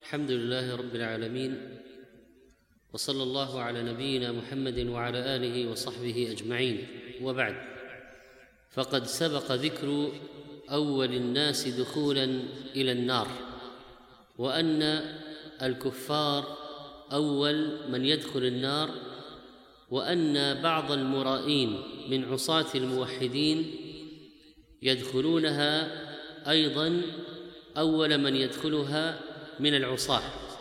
الحمد لله رب العالمين، وصلى الله على نبينا محمد وعلى آله وصحبه أجمعين، وبعد. فقد سبق ذكر أول الناس دخولا إلى النار، وأن الكفار أول من يدخل النار، وأن بعض المرائين من عصاة الموحدين يدخلونها أيضا أول من يدخلها من العصاة،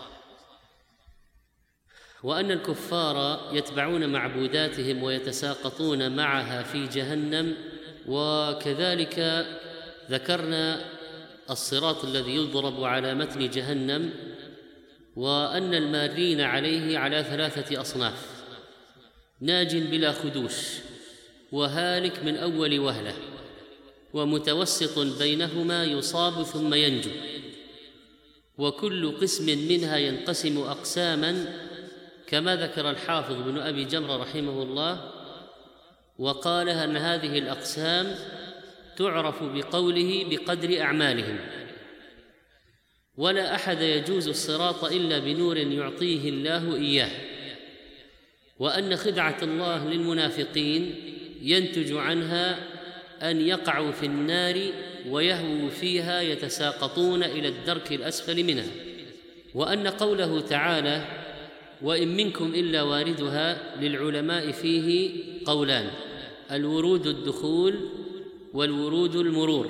وأن الكفار يتبعون معبوداتهم ويتساقطون معها في جهنم. وكذلك ذكرنا الصراط الذي يضرب على متن جهنم، وأن المارين عليه على 3 أصناف: ناج بلا خدوش، وهالك من أول وهلة، ومتوسط بينهما يصاب ثم ينجو. وكل قسم منها ينقسم أقساما، كما ذكر الحافظ بن أبي جمرة رحمه الله، وقال أن هذه الأقسام تعرف بقوله بقدر أعمالهم، ولا أحد يجوز الصراط إلا بنور يعطيه الله إياه، وأن خدعة الله للمنافقين ينتج عنها أن يقعوا في النار ويهووا فيها يتساقطون إلى الدرك الأسفل منها. وأن قوله تعالى: وإن منكم إلا واردها، للعلماء فيه قولان: الورود الدخول، والورود المرور.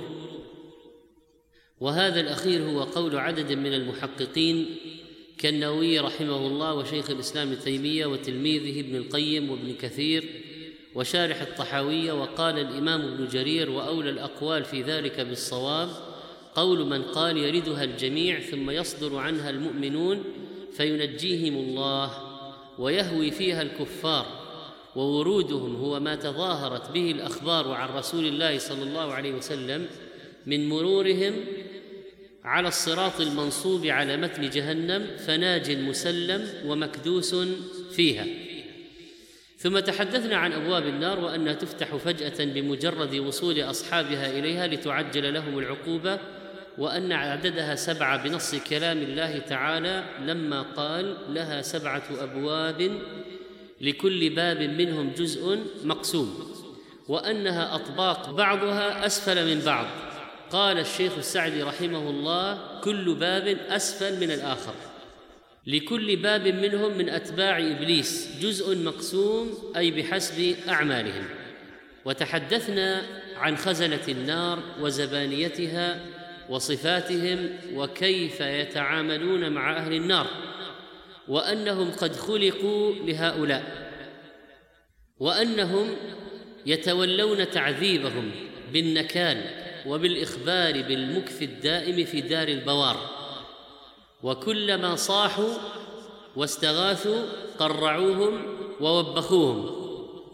وهذا الأخير هو قول عدد من المحققين كالنووي رحمه الله، وشيخ الإسلام ابن تيمية، وتلميذه ابن القيم، وابن كثير، وشارح الطحاوية. وقال الإمام ابن جرير: وأولى الأقوال في ذلك بالصواب قول من قال يردها الجميع ثم يصدر عنها المؤمنون فينجيهم الله، ويهوي فيها الكفار، وورودهم هو ما تظاهرت به الأخبار عن رسول الله صلى الله عليه وسلم من مرورهم على الصراط المنصوب على متن جهنم، فناج مسلم ومكدوس فيها. ثم تحدثنا عن أبواب النار، وأنها تفتح فجأة بمجرد وصول أصحابها إليها لتعجل لهم العقوبة، وأن عددها 7 بنص كلام الله تعالى لما قال: لها 7 أبواب لكل باب منهم جزء مقسوم، وأنها أطباق بعضها أسفل من بعض. قال الشيخ السعدي رحمه الله: كل باب أسفل من الآخر، لكل باب منهم من أتباع إبليس جزء مقسوم، أي بحسب أعمالهم. وتحدثنا عن خزنة النار وزبانيتها وصفاتهم، وكيف يتعاملون مع أهل النار، وأنهم قد خلقوا لهؤلاء، وأنهم يتولون تعذيبهم بالنكال وبالإخبار بالمكث الدائم في دار البوار، وكلما صاحوا واستغاثوا قرعوهم ووبخوهم.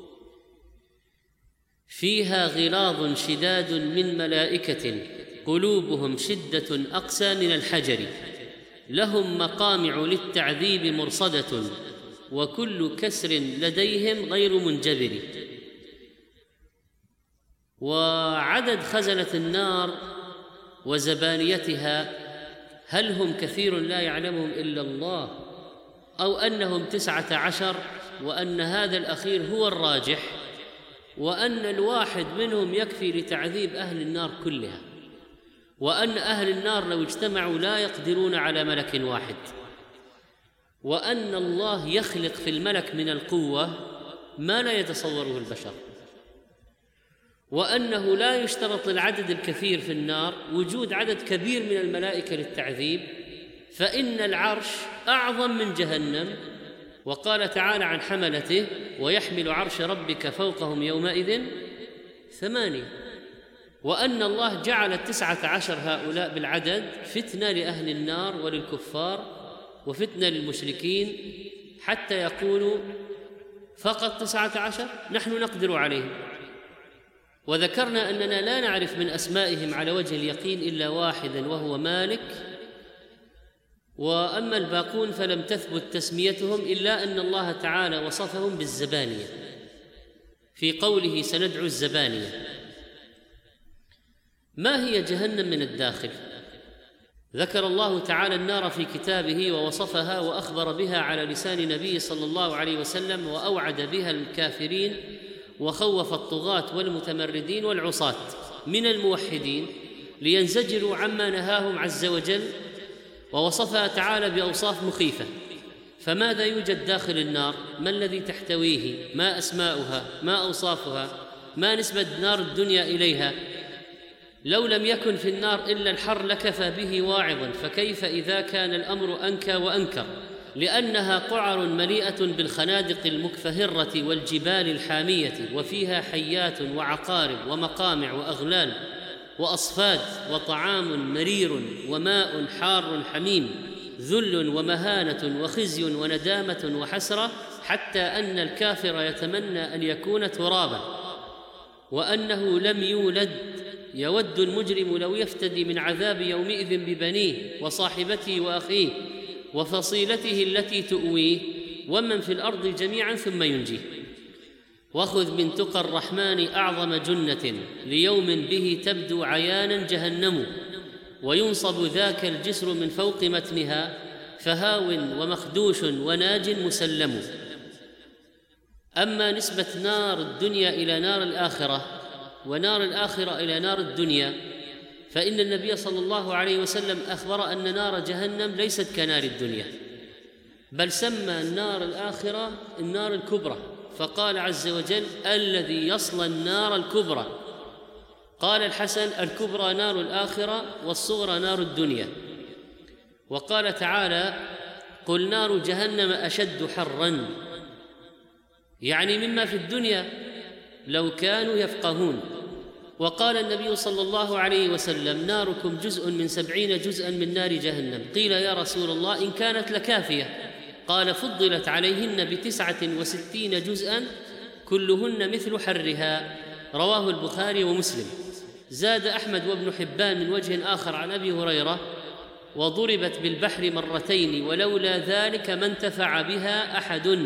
فيها غلاظ شداد من ملائكة قلوبهم شدة أقسى من الحجر، لهم مقامع للتعذيب مرصدة، وكل كسر لديهم غير منجبر. وعدد خزنة النار وزبانيتها، هل هم كثير لا يعلمهم إلا الله، أو أنهم 19، وأن هذا الأخير هو الراجح، وأن الواحد منهم يكفي لتعذيب أهل النار كلها، وأن أهل النار لو اجتمعوا لا يقدرون على ملك واحد، وأن الله يخلق في الملك من القوة ما لا يتصوره البشر، وأنه لا يشترط العدد الكثير في النار، وجود عدد كبير من الملائكة للتعذيب، فإن العرش أعظم من جهنم. وقال تعالى عن حملته: ويحمل عرش ربك فوقهم يومئذ 8. وأن الله جعل 19 هؤلاء بالعدد فتنة لأهل النار وللكفار، وفتنة للمشركين، حتى يقولوا فقط 19 نحن نقدر عليهم. وذكرنا أننا لا نعرف من أسمائهم على وجه اليقين إلا واحدا، وهو مالك، وأما الباقون فلم تثبت تسميتهم، إلا أن الله تعالى وصفهم بالزبانية في قوله: سندعو الزبانية. ما هي جهنم من الداخل؟ ذكر الله تعالى النار في كتابه ووصفها وأخبر بها على لسان نبيه صلى الله عليه وسلم، وأوعد بها الكافرين وخوف الطغاة والمتمردين والعصاة من الموحدين لينزجروا عما نهاهم عز وجل، ووصفها تعالى بأوصاف مخيفة. فماذا يوجد داخل النار؟ ما الذي تحتويه؟ ما أسماؤها؟ ما أوصافها؟ ما نسبة نار الدنيا إليها؟ لو لم يكن في النار إلا الحر لكفى به واعظا، فكيف إذا كان الأمر أنكى وأنكر؟ لأنها قعر مليئة بالخنادق المكفهرة والجبال الحامية، وفيها حيات وعقارب ومقامع وأغلال وأصفاد وطعام مرير وماء حار حميم، ذل ومهانة وخزي وندامة وحسرة، حتى أن الكافر يتمنى أن يكون ترابا وأنه لم يولد. يود المجرم لو يفتدي من عذاب يومئذ ببنيه وصاحبته وأخيه وفصيلته التي تؤويه ومن في الأرض جميعا ثم ينجيه. وخذ من تقى الرحمن أعظم جنة ليوم به تبدو عيانا جهنم، وينصب ذاك الجسر من فوق متنها فهاو ومخدوش وناج مسلم. أما نسبة نار الدنيا إلى نار الآخرة ونار الآخرة إلى نار الدنيا، فإن النبي صلى الله عليه وسلم أخبر أن نار جهنم ليست كنار الدنيا، بل سمى النار الآخرة النار الكبرى، فقال عز وجل: الذي يصلى النار الكبرى. قال الحسن: الكبرى نار الآخرة والصغرى نار الدنيا. وقال تعالى: قل نار جهنم أشد حرا، يعني مما في الدنيا لو كانوا يفقهون. وقال النبي صلى الله عليه وسلم: ناركم جزء من 70 جزءا من نار جهنم. قيل: يا رسول الله إن كانت لكافية. قال: فضلت عليهن ب69 جزءا كلهن مثل حرها. رواه البخاري ومسلم. زاد أحمد وابن حبان من وجه آخر عن أبي هريرة: وضربت بالبحر مرتين ولولا ذلك ما انتفع بها أحد.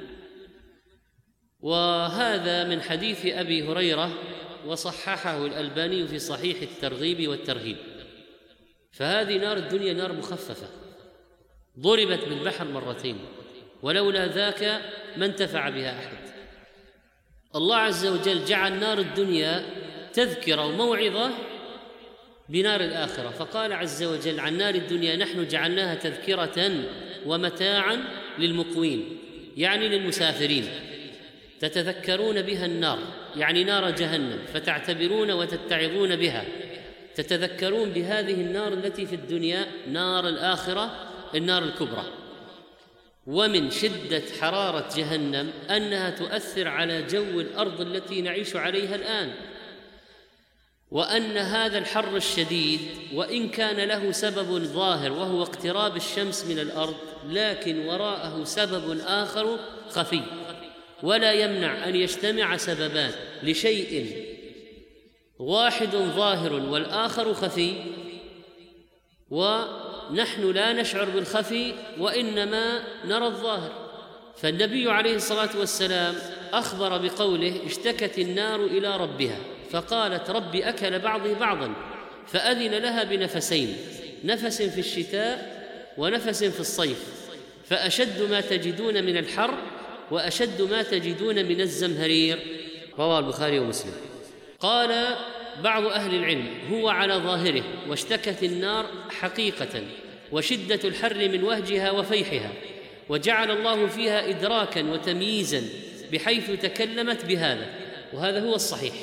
وهذا من حديث أبي هريرة، وصححه الألباني في صحيح الترغيب والترهيب. فهذه نار الدنيا نار مخففة، ضربت بالبحر مرتين ولولا ذاك ما انتفع بها أحد. الله عز وجل جعل نار الدنيا تذكرة وموعظة بنار الآخرة، فقال عز وجل عن نار الدنيا: نحن جعلناها تذكرة ومتاعا للمقوين، يعني للمسافرين، تتذكرون بها النار، يعني نار جهنم، فتعتبرون وتتعظون بها، تتذكرون بهذه النار التي في الدنيا، نار الآخرة النار الكبرى. ومن شدة حرارة جهنم أنها تؤثر على جو الأرض التي نعيش عليها الآن، وأن هذا الحر الشديد وإن كان له سبب ظاهر وهو اقتراب الشمس من الأرض، لكن وراءه سبب آخر خفي، ولا يمنع أن يجتمع سببان لشيء واحد ظاهر والآخر خفي، ونحن لا نشعر بالخفي وإنما نرى الظاهر. فالنبي عليه الصلاة والسلام أخبر بقوله: اشتكت النار إلى ربها فقالت: ربي أكل بعضي بعضا، فأذن لها بنفسين، نفس في الشتاء ونفس في الصيف، فأشد ما تجدون من الحر وأشد ما تجدون من الزمهرير. رواه البخاري ومسلم. قال بعض أهل العلم: هو على ظاهره، واشتكت النار حقيقة، وشدة الحر من وهجها وفيحها، وجعل الله فيها إدراكا وتمييزا بحيث تكلمت بهذا، وهذا هو الصحيح.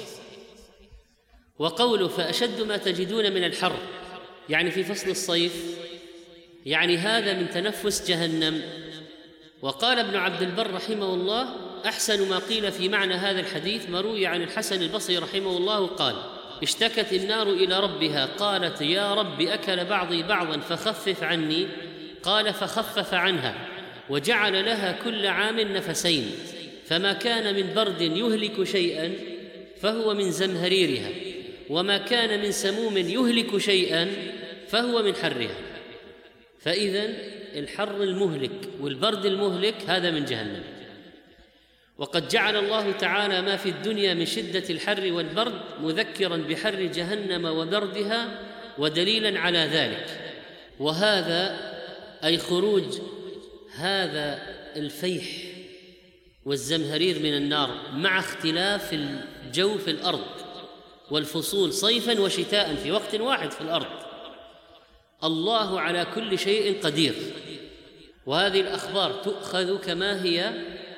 وقوله فأشد ما تجدون من الحر يعني في فصل الصيف، يعني هذا من تنفس جهنم. وقال ابن عبد البر رحمه الله: أحسن ما قيل في معنى هذا الحديث ما روي عن الحسن البصري رحمه الله قال: اشتكت النار إلى ربها قالت: يا رب أكل بعضي بعضا فخفف عني. قال: فخفف عنها وجعل لها كل عام نفسين، فما كان من برد يهلك شيئا فهو من زمهريرها، وما كان من سموم يهلك شيئا فهو من حرها. فإذن الحر المهلك والبرد المهلك هذا من جهنم. وقد جعل الله تعالى ما في الدنيا من شدة الحر والبرد مذكرا بحر جهنم وبردها ودليلا على ذلك. وهذا أي خروج هذا الفيح والزمهرير من النار مع اختلاف الجو في الأرض والفصول صيفا وشتاء في وقت واحد في الأرض. الله على كل شيء قدير، وهذه الأخبار تؤخذ كما هي،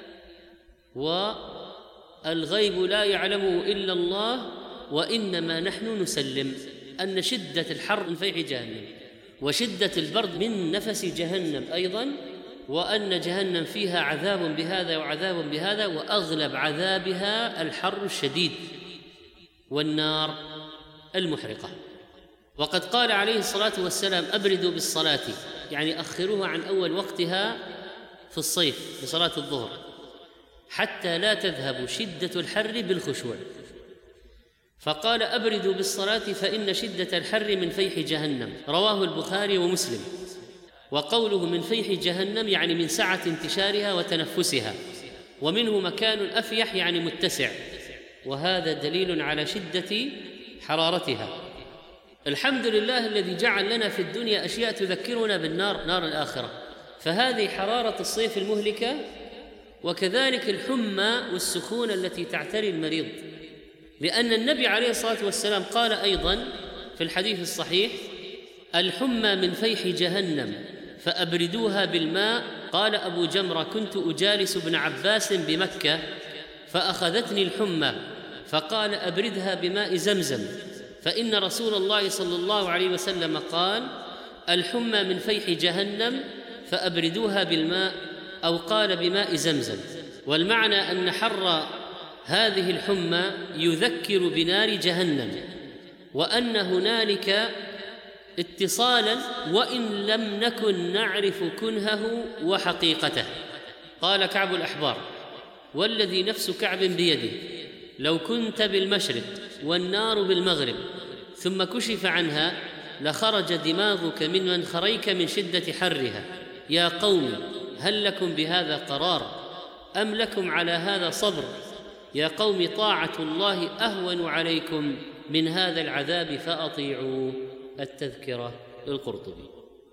والغيب لا يعلمه إلا الله، وإنما نحن نسلم أن شدة الحر من فيح جهنم، وشدة البرد من نفس جهنم أيضا، وأن جهنم فيها عذاب بهذا وعذاب بهذا، وأغلب عذابها الحر الشديد والنار المحرقة. وقد قال عليه الصلاة والسلام: أبردوا بالصلاة، يعني أخروها عن أول وقتها في الصيف بصلاة الظهر، حتى لا تذهب شدة الحر بالخشوع. فقال: أبردوا بالصلاة فإن شدة الحر من فيح جهنم، رواه البخاري ومسلم. وقوله من فيح جهنم يعني من سعة انتشارها وتنفسها، ومنه مكان أفيح يعني متسع، وهذا دليل على شدة حرارتها. الحمد لله الذي جعل لنا في الدنيا أشياء تذكرنا بالنار، نار الآخرة، فهذه حرارة الصيف المهلكة، وكذلك الحمى والسخونة التي تعتري المريض، لأن النبي عليه الصلاة والسلام قال أيضا في الحديث الصحيح: الحمى من فيح جهنم فأبردوها بالماء. قال أبو جمرة: كنت أجالس ابن عباس بمكة فأخذتني الحمى، فقال: أبردها بماء زمزم، فإن رسول الله صلى الله عليه وسلم قال: الحمى من فيح جهنم فأبردوها بالماء، أو قال بماء زمزم. والمعنى أن حر هذه الحمى يذكر بنار جهنم، وأن هنالك اتصالا وإن لم نكن نعرف كنهه وحقيقته. قال كعب الأحبار: والذي نفس كعب بيده لو كنت بالمشرق والنار بالمغرب ثم كشف عنها لخرج دماغك من منخريك من شدة حرها. يا قوم هل لكم بهذا قرار أم لكم على هذا صبر؟ يا قوم طاعة الله أهون عليكم من هذا العذاب فأطيعوا. التذكرة للقرطبي.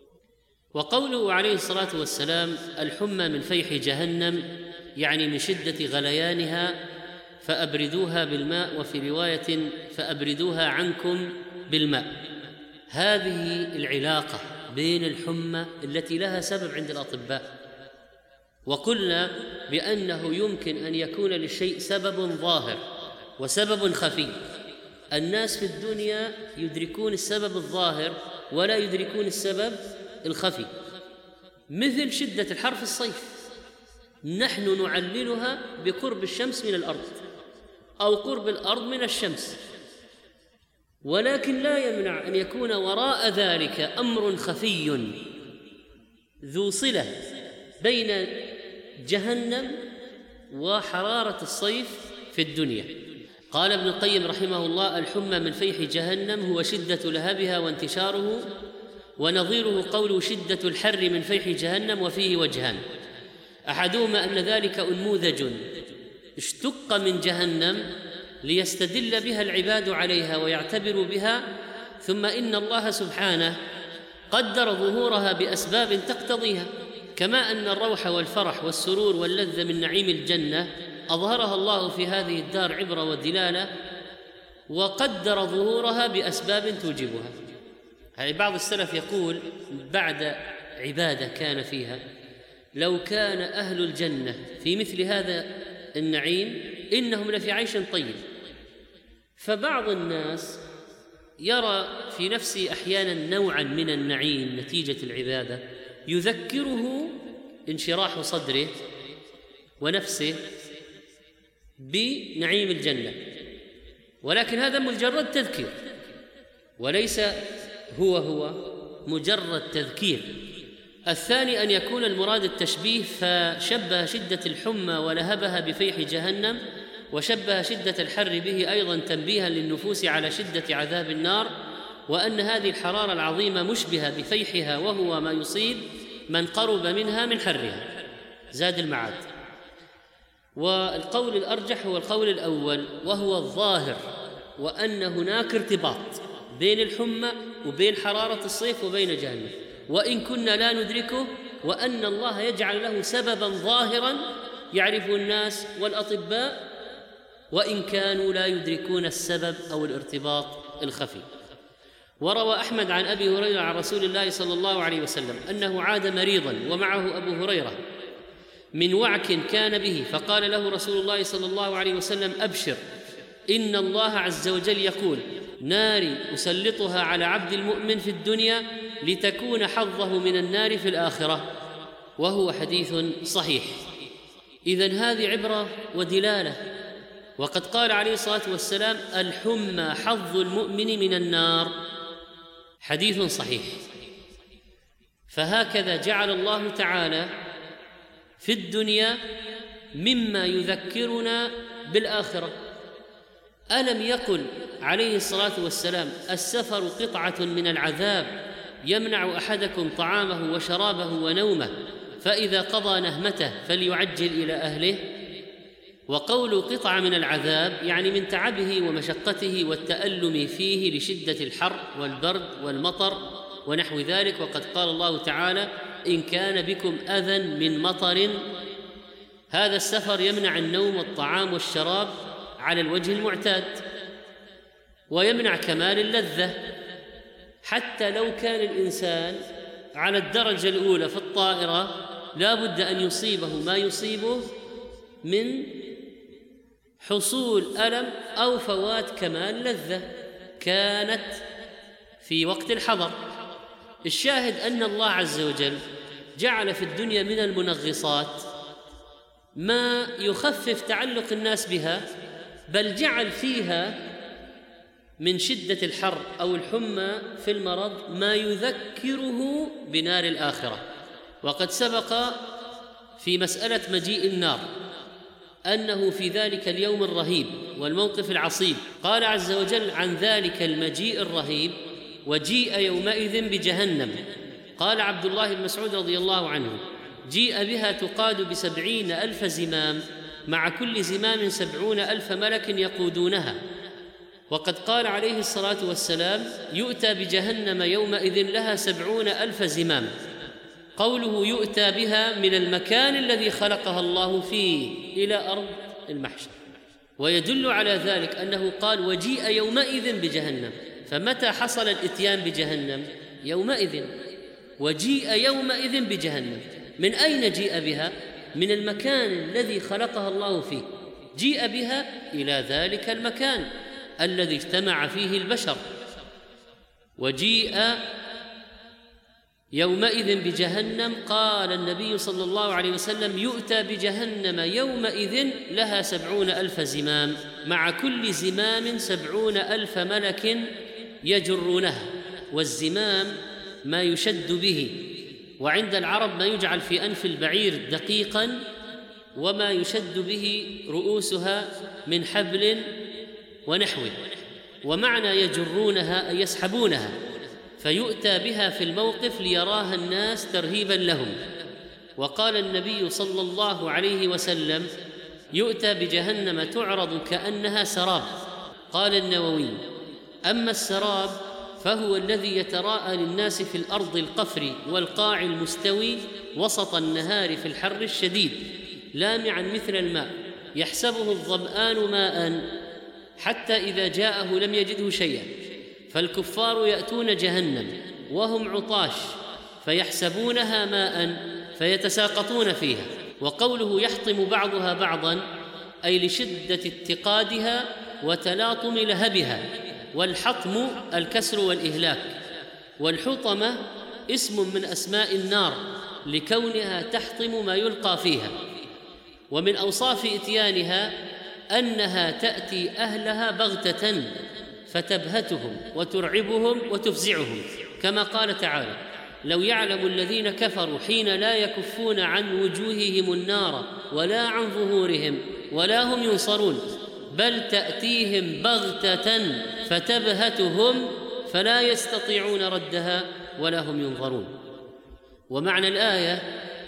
وقوله عليه الصلاة والسلام: الحمى من فيح جهنم يعني من شدة غليانها فأبردوها بالماء، وفي رواية فأبردوها عنكم بالماء. هذه العلاقة بين الحمى التي لها سبب عند الأطباء، وقلنا بأنه يمكن أن يكون للشيء سبب ظاهر وسبب خفي. الناس في الدنيا يدركون السبب الظاهر ولا يدركون السبب الخفي، مثل شدة الحر في الصيف، نحن نعللها بقرب الشمس من الأرض أو قرب الأرض من الشمس، ولكن لا يمنع أن يكون وراء ذلك أمر خفي ذو صلة بين جهنم وحرارة الصيف في الدنيا. قال ابن القيم رحمه الله: الحمى من فيح جهنم هو شدة لهبها وانتشاره، ونظيره قوله شدة الحر من فيح جهنم، وفيه وجهان: أحدهما أن ذلك أنموذج اشتق من جهنم ليستدل بها العباد عليها ويعتبروا بها، ثم إن الله سبحانه قدر ظهورها بأسباب تقتضيها، كما أن الروح والفرح والسرور واللذة من نعيم الجنة أظهرها الله في هذه الدار عبرة ودلالة، وقدر ظهورها بأسباب توجبها. يعني بعض السلف يقول بعد عبادة كان فيها: لو كان أهل الجنة في مثل هذا النعيم إنهم لفي عيش طيب. فبعض الناس يرى في نفسه أحيانا نوعا من النعيم نتيجة العبادة يذكره انشراح صدره ونفسه بنعيم الجنة، ولكن هذا مجرد تذكير وليس هو مجرد تذكير. الثاني أن يكون المراد التشبيه، فشبه شدة الحمى ولهبها بفيح جهنم، وشبه شدة الحر به أيضا تنبيها للنفوس على شدة عذاب النار، وأن هذه الحرارة العظيمة مشبهة بفيحها، وهو ما يصيب من قرب منها من حرها. زاد المعاد. والقول الأرجح هو القول الأول، وهو الظاهر، وأن هناك ارتباط بين الحمى وبين حرارة الصيف وبين جهنم، وإن كنا لا ندركه، وأن الله يجعل له سببا ظاهرا يعرفه الناس والأطباء وإن كانوا لا يدركون السبب أو الارتباط الخفي. وروى أحمد عن أبي هريرة عن رسول الله صلى الله عليه وسلم أنه عاد مريضا ومعه أبو هريرة من وعك كان به، فقال له رسول الله صلى الله عليه وسلم: أبشر، إن الله عز وجل يقول: ناري أسلطها على عبد المؤمن في الدنيا لتكون حظه من النار في الآخرة، وهو حديث صحيح. إذن هذه عبرة ودلالة. وقد قال عليه الصلاة والسلام: الحمى حظ المؤمن من النار، حديث صحيح. فهكذا جعل الله تعالى في الدنيا مما يذكرنا بالآخرة. ألم يقل عليه الصلاة والسلام: السفر قطعة من العذاب يمنع أحدكم طعامه وشرابه ونومه، فإذا قضى نهمته فليعجل إلى أهله. وقول قطعة من العذاب يعني من تعبه ومشقته والتألم فيه لشدة الحر والبرد والمطر ونحو ذلك. وقد قال الله تعالى: إن كان بكم أذى من مطر. هذا السفر يمنع النوم والطعام والشراب على الوجه المعتاد، ويمنع كمال اللذة. حتى لو كان الإنسان على الدرجة الأولى في الطائرة لا بد أن يصيبه ما يصيبه من حصول ألم أو فوات كمال لذة كانت في وقت الحضر. الشاهد أن الله عز وجل جعل في الدنيا من المنغصات ما يخفف تعلق الناس بها، بل جعل فيها من شدة الحر أو الحمى في المرض ما يذكره بنار الآخرة. وقد سبق في مسألة مجيء النار أنه في ذلك اليوم الرهيب والموقف العصيب قال عز وجل عن ذلك المجيء الرهيب: وجيء يومئذ بجهنم. قال عبد الله بن مسعود رضي الله عنه: جيء بها تقاد ب70,000 زمام، مع كل زمام 70,000 ملك يقودونها. وقد قال عليه الصلاة والسلام: يؤتى بجهنم يومئذ لها 70,000 زمام. قوله يؤتى بها من المكان الذي خلقها الله فيه إلى أرض المحشر، ويدل على ذلك أنه قال: وجيء يومئذ بجهنم. فمتى حصل الإتيان بجهنم؟ يومئذ. وجيء يومئذ بجهنم. من أين جيء بها؟ من المكان الذي خلقها الله فيه. جيء بها إلى ذلك المكان الذي اجتمع فيه البشر. وجيء يومئذ بجهنم، قال النبي صلى الله عليه وسلم: يؤتى بجهنم يومئذ لها 70,000 زمام، مع كل زمام 70,000 ملك يجرونها. والزمام ما يشد به، وعند العرب ما يجعل في أنف البعير دقيقا وما يشد به رؤوسها من حبل ونحوه. ومعنى يجرونها أي يسحبونها، فيؤتى بها في الموقف ليراها الناس ترهيبا لهم. وقال النبي صلى الله عليه وسلم: يؤتى بجهنم تعرض كأنها سراب. قال النووي: أما السراب فهو الذي يتراءى للناس في الأرض القفر والقاع المستوي وسط النهار في الحر الشديد، لامعا مثل الماء، يحسبه الظمآن ماء حتى إذا جاءه لم يجده شيئا. فالكفار يأتون جهنم وهم عطاش فيحسبونها ماء فيتساقطون فيها. وقوله يحطم بعضها بعضا أي لشدة اتقادها وتلاطم لهبها. والحطم الكسر والإهلاك. والحطمة اسم من أسماء النار لكونها تحطم ما يلقى فيها. ومن أوصاف إتيانها أنها تأتي أهلها بغتة فتبهتهم وترعبهم وتفزعهم، كما قال تعالى: لو يعلم الذين كفروا حين لا يكفون عن وجوههم النار ولا عن ظهورهم ولا هم ينصرون، بل تأتيهم بغتة فتبهتهم فلا يستطيعون ردها ولا هم ينظرون. ومعنى الآية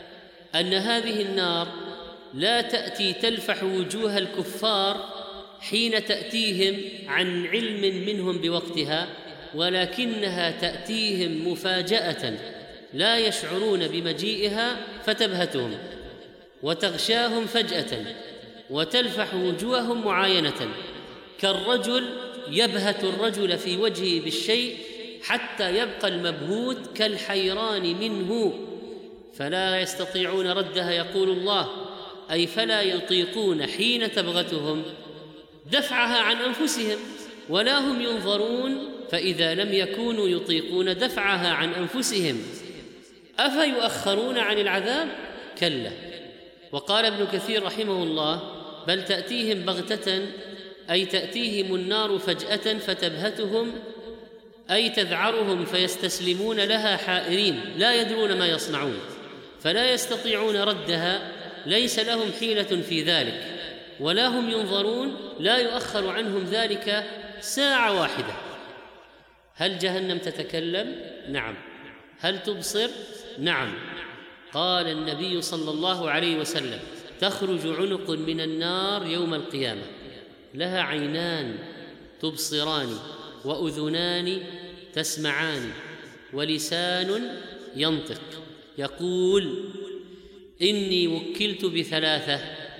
أن هذه النار لا تأتي تلفح وجوه الكفار حين تأتيهم عن علم منهم بوقتها، ولكنها تأتيهم مفاجأة لا يشعرون بمجيئها فتبهتهم وتغشاهم فجأة وتلفح وجوههم معاينة، كالرجل يبهت الرجل في وجهه بالشيء حتى يبقى المبهوت كالحيران منه فلا يستطيعون ردها. يقول الله: أي فلا يطيقون حين تبغتهم دفعها عن أنفسهم ولا هم ينظرون، فإذا لم يكونوا يطيقون دفعها عن أنفسهم أفيؤخرون عن العذاب؟ كلا. وقال ابن كثير رحمه الله: بل تأتيهم بغتة، أي تأتيهم النار فجأة فتبهتهم، أي تذعرهم فيستسلمون لها حائرين لا يدرون ما يصنعون، فلا يستطيعون ردها، ليس لهم حيلة في ذلك ولا هم ينظرون، لا يؤخر عنهم ذلك ساعة واحدة. هل جهنم تتكلم؟ نعم. هل تبصر؟ نعم. قال النبي صلى الله عليه وسلم: تخرج عنق من النار يوم القيامة لها عينان تبصران وأذنان تسمعان ولسان ينطق، يقول: إني وكلت بثلاثة،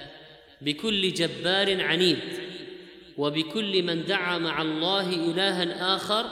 بكل جبار عنيد، وبكل من دعا مع الله إلها آخر،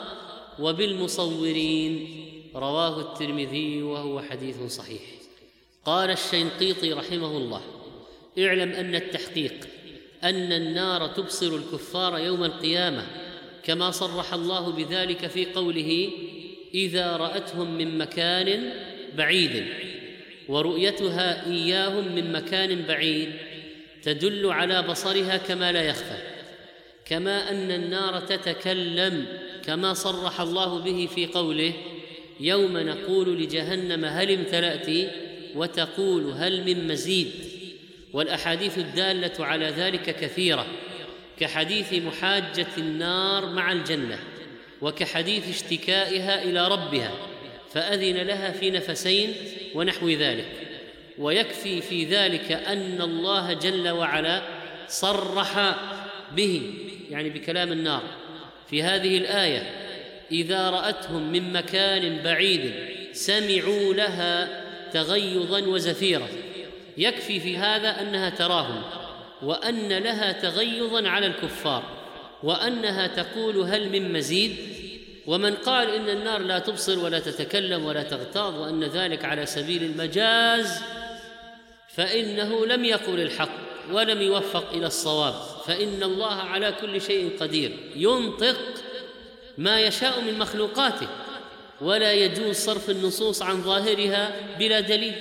وبالمصورين. رواه الترمذي وهو حديث صحيح. قال الشنقيطي رحمه الله: اعلم أن التحقيق أن النار تبصر الكفار يوم القيامة، كما صرح الله بذلك في قوله: إذا رأتهم من مكان بعيد. ورؤيتها إياهم من مكان بعيد تدل على بصرها كما لا يخفى، كما أن النار تتكلم كما صرح الله به في قوله: يوم نقول لجهنم هل امتلأت وتقول هل من مزيد. والأحاديث الدالة على ذلك كثيرة، كحديث محاجة النار مع الجنة، وكحديث اشتكائها إلى ربها فأذن لها في نفسين ونحو ذلك. ويكفي في ذلك أن الله جل وعلا صرح به، يعني بكلام النار، في هذه الآية: إذا رأتهم من مكان بعيد سمعوا لها تغيظا وزفيرا. يكفي في هذا أنها تراهم، وأن لها تغيظا على الكفار، وأنها تقول هل من مزيد. ومن قال إن النار لا تبصر ولا تتكلم ولا تغتاظ وأن ذلك على سبيل المجاز فإنه لم يقل الحق ولم يوفق إلى الصواب، فإن الله على كل شيء قدير، ينطق ما يشاء من مخلوقاته، ولا يجوز صرف النصوص عن ظاهرها بلا دليل.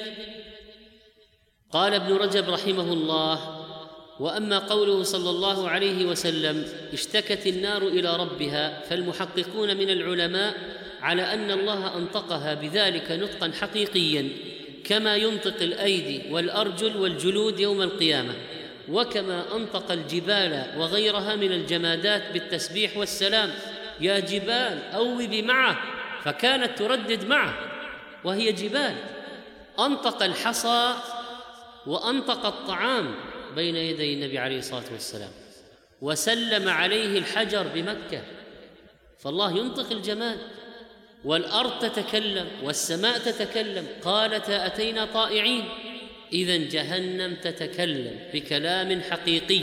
قال ابن رجب رحمه الله: وأما قوله صلى الله عليه وسلم: اشتكت النار إلى ربها، فالمحققون من العلماء على أن الله أنطقها بذلك نطقا حقيقيا، كما ينطق الأيدي والأرجل والجلود يوم القيامة، وكما أنطق الجبال وغيرها من الجمادات بالتسبيح والسلام: يا جبال أوبي معه، فكانت تردد معه وهي جبال. أنطق الحصى وأنطق الطعام بين يدي النبي عليه الصلاة والسلام، وسلم عليه الحجر بمكة. فالله ينطق الجماد، والأرض تتكلم والسماء تتكلم، قالتا أتينا طائعين. إذن جهنم تتكلم بكلام حقيقي.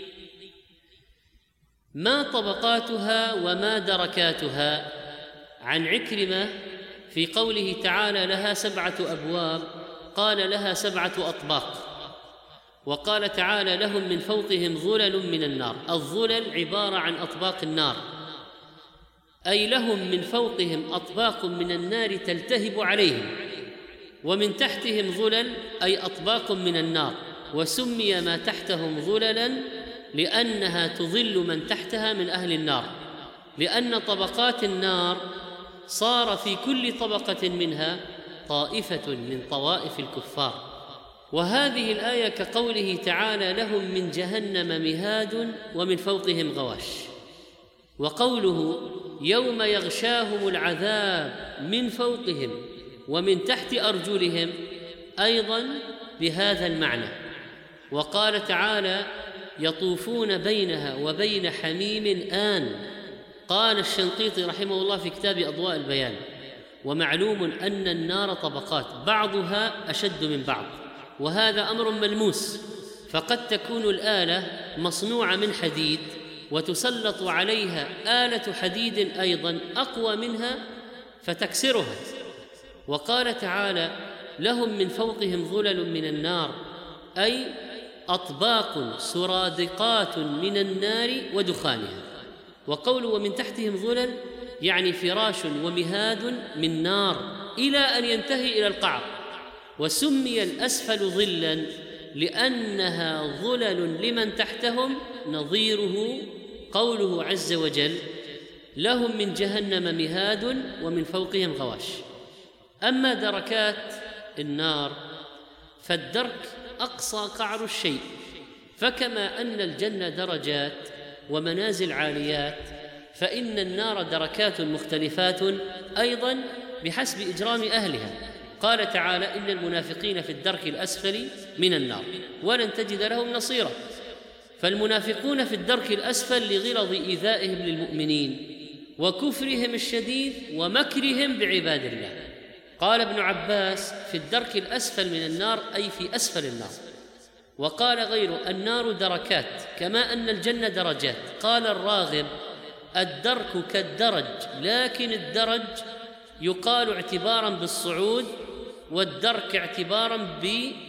ما طبقاتها وما دركاتها؟ عن عكرمة في قوله تعالى: لها 7 أبواب، قال: لها 7 أطباق. وقال تعالى: لهم من فوقهم ظلل من النار. الظلل عبارة عن أطباق النار، أي لهم من فوقهم أطباق من النار تلتهب عليهم، ومن تحتهم ظلل، أي أطباق من النار. وسمي ما تحتهم ظللا لأنها تظل من تحتها من أهل النار، لأن طبقات النار صار في كل طبقة منها طائفة من طوائف الكفار. وهذه الآية كقوله تعالى: لهم من جهنم مهاد ومن فوقهم غواش. وقوله: يوم يغشاهم العذاب من فوقهم ومن تحت أرجلهم، أيضا بهذا المعنى. وقال تعالى: يطوفون بينها وبين حميم آن. قال الشنقيطي رحمه الله في كتاب أضواء البيان: ومعلوم أن النار طبقات بعضها أشد من بعض، وهذا أمر ملموس، فقد تكون الآلة مصنوعة من حديد وتسلط عليها آلة حديد أيضا أقوى منها فتكسرها. وقال تعالى: لهم من فوقهم ظلل من النار، أي أطباق سرادقات من النار ودخانها. وقوله ومن تحتهم ظلل يعني فراش ومهاد من نار إلى أن ينتهي إلى القعر. وسمي الأسفل ظلا لأنها ظلل لمن تحتهم، نظيره قوله عز وجل: لهم من جهنم مهاد ومن فوقهم غواش. أما دركات النار فالدرك أقصى قعر الشيء، فكما أن الجنة درجات ومنازل عاليات، فإن النار دركات مختلفات أيضا بحسب إجرام أهلها. قال تعالى: إن المنافقين في الدرك الأسفل من النار ولن تجد لهم نصيرا. فالمنافقون في الدرك الأسفل لغلظ إيذائهم للمؤمنين وكفرهم الشديد ومكرهم بعباد الله. قال ابن عباس: في الدرك الأسفل من النار أي في أسفل النار. وقال غيره: النار دركات كما أن الجنة درجات. قال الراغب: الدرك كالدرج، لكن الدرج يقال اعتبارا بالصعود والدرك اعتبارا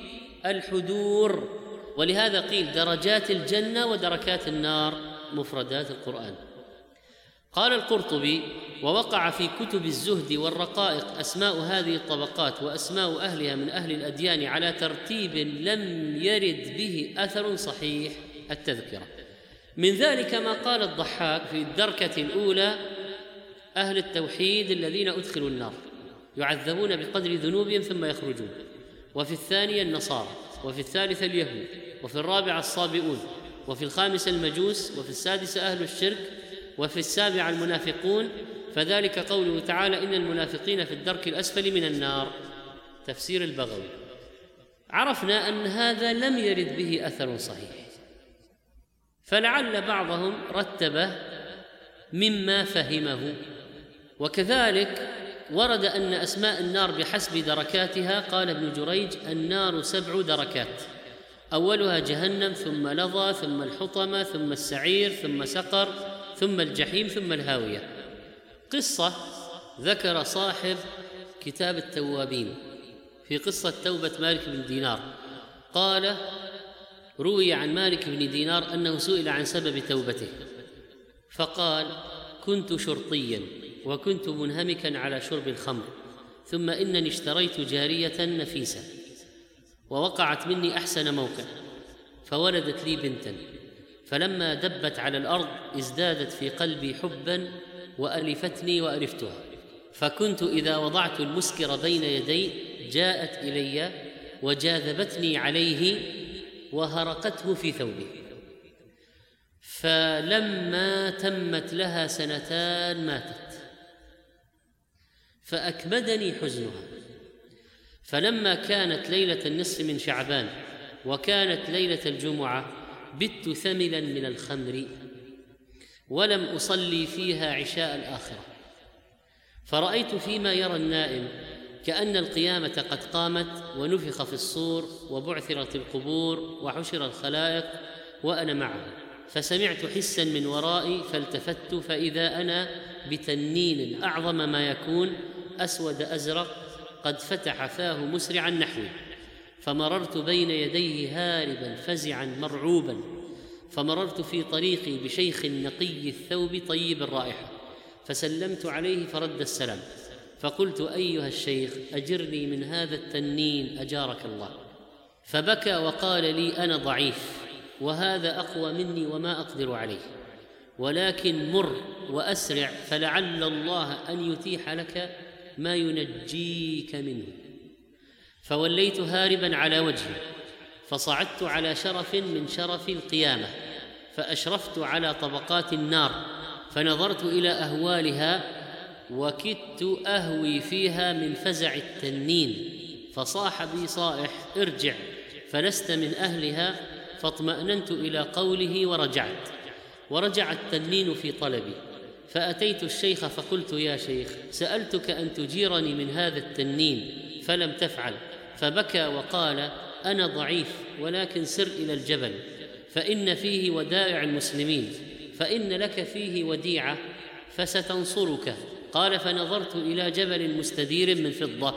بالحدور، ولهذا قيل درجات الجنة ودركات النار مفردات القرآن. قال القرطبي: ووقع في كتب الزهد والرقائق أسماء هذه الطبقات وأسماء أهلها من أهل الأديان على ترتيب لم يرد به أثر صحيح التذكرة. من ذلك ما قال الضحاك: في الدركة الأولى أهل التوحيد الذين أدخلوا النار يعذبون بقدر ذنوبهم ثم يخرجون، وفي الثانية النصارى، وفي الثالثة اليهود، وفي الرابعة الصابئون، وفي الخامسة المجوس، وفي السادسة أهل الشرك، وفي السابعة المنافقون. فذلك قوله تعالى: إن المنافقين في الدرك الأسفل من النار. تفسير البغوي. عرفنا أن هذا لم يرد به أثر صحيح، فلعل بعضهم رتبه مما فهمه. وكذلك ورد أن أسماء النار بحسب دركاتها. قال ابن جريج: النار 7 دركات، أولها جهنم، ثم لظى، ثم الحطمة، ثم السعير، ثم سقر، ثم الجحيم، ثم الهاوية. قصة ذكر صاحب كتاب التوابين في قصة توبة مالك بن دينار. قال: روي عن مالك بن دينار أنه سئل عن سبب توبته فقال: كنت شرطيا وكنت منهمكا على شرب الخمر، ثم إنني اشتريت جارية نفيسة ووقعت مني أحسن موقع فولدت لي بنتا، فلما دبت على الأرض ازدادت في قلبي حبا وألفتني وألفتها، فكنت إذا وضعت المسكر بين يدي جاءت إلي وجاذبتني عليه وهرقته في ثوبي، فلما تمت لها 2 سنين ماتت، فأكبدني حزنها. فلما كانت ليلة النصف من شعبان وكانت ليلة الجمعة بت ثملا من الخمر ولم أصلي فيها عشاء الآخرة، فرأيت فيما يرى النائم كأن القيامة قد قامت ونفخ في الصور وبعثرت القبور وحشر الخلائق وأنا معه، فسمعت حسا من ورائي فالتفت فإذا أنا بتنين أعظم ما يكون أسود أزرق قد فتح فاه مسرعا نحوي، فمررت بين يديه هاربا فزعا مرعوبا، فمررت في طريقي بشيخ نقي الثوب طيب الرائحة فسلمت عليه فرد السلام، فقلت: أيها الشيخ أجرني من هذا التنين أجارك الله، فبكى وقال لي: أنا ضعيف وهذا أقوى مني وما أقدر عليه، ولكن مر وأسرع فلعل الله أن يتيح لك ما ينجيك منه. فوليت هاربا على وجهي، فصعدت على شرف من شرف القيامة، فأشرفت على طبقات النار، فنظرت إلى أهوالها وكدت أهوي فيها من فزع التنين، فصاح بي صائح: ارجع فلست من أهلها، فاطمأننت إلى قوله ورجعت، ورجع التنين في طلبي، فأتيت الشيخ فقلت: يا شيخ، سألتك أن تجيرني من هذا التنين فلم تفعل. فبكى وقال: أنا ضعيف، ولكن سر إلى الجبل فإن فيه ودائع المسلمين، فإن لك فيه وديعة فستنصرك. قال: فنظرت إلى جبل مستدير من فضة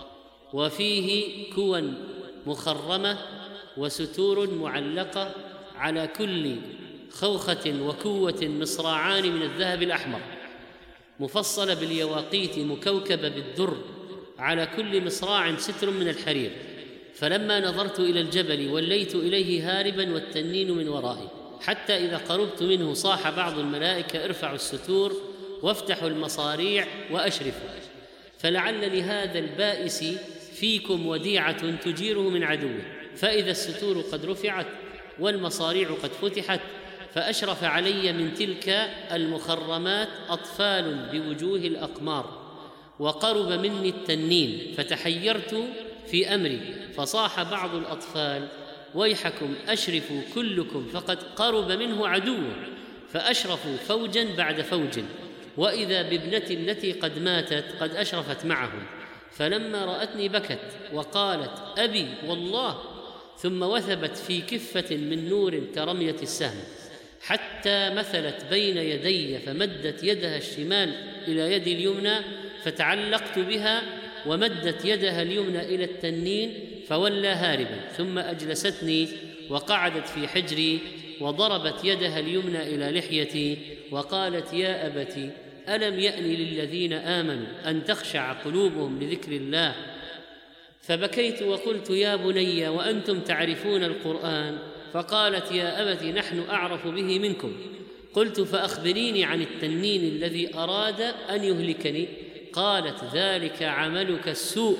وفيه كوى مخرمة وستور معلقة على كل خوخة وكوة مصراعان من الذهب الأحمر، مفصلة باليواقيت مكوكبة بالدر، على كل مصراع ستر من الحرير. فلما نظرت إلى الجبل وليت إليه هاربا والتنين من ورائي، حتى إذا قربت منه صاح بعض الملائكة: ارفعوا الستور وافتحوا المصاريع وأشرفوا، فلعل لهذا البائس فيكم وديعة تجيره من عدوه. فإذا الستور قد رفعت والمصاريع قد فتحت، فأشرف علي من تلك المخرمات أطفال بوجوه الأقمار، وقرب مني التنين، فتحيرت في أمري، فصاح بعض الأطفال: ويحكم أشرفوا كلكم فقد قرب منه عدوه. فأشرفوا فوجا بعد فوج، وإذا بابنتي التي قد ماتت قد أشرفت معهم، فلما رأتني بكت وقالت: أبي والله، ثم وثبت في كفة من نور كرمية السهم، حتى مثلت بين يدي، فمدت يدها الشمال إلى يدي اليمنى فتعلقت بها، ومدت يدها اليمنى إلى التنين فولى هاربا، ثم أجلستني وقعدت في حجري وضربت يدها اليمنى إلى لحيتي وقالت: يا أبتي، ألم يأن للذين آمنوا أن تخشع قلوبهم لذكر الله؟ فبكيت وقلت: يا بني، وأنتم تعرفون القرآن؟ فقالت: يا أبت، نحن أعرف به منكم. قلت: فأخبريني عن التنين الذي أراد أن يهلكني. قالت: ذلك عملك السوء،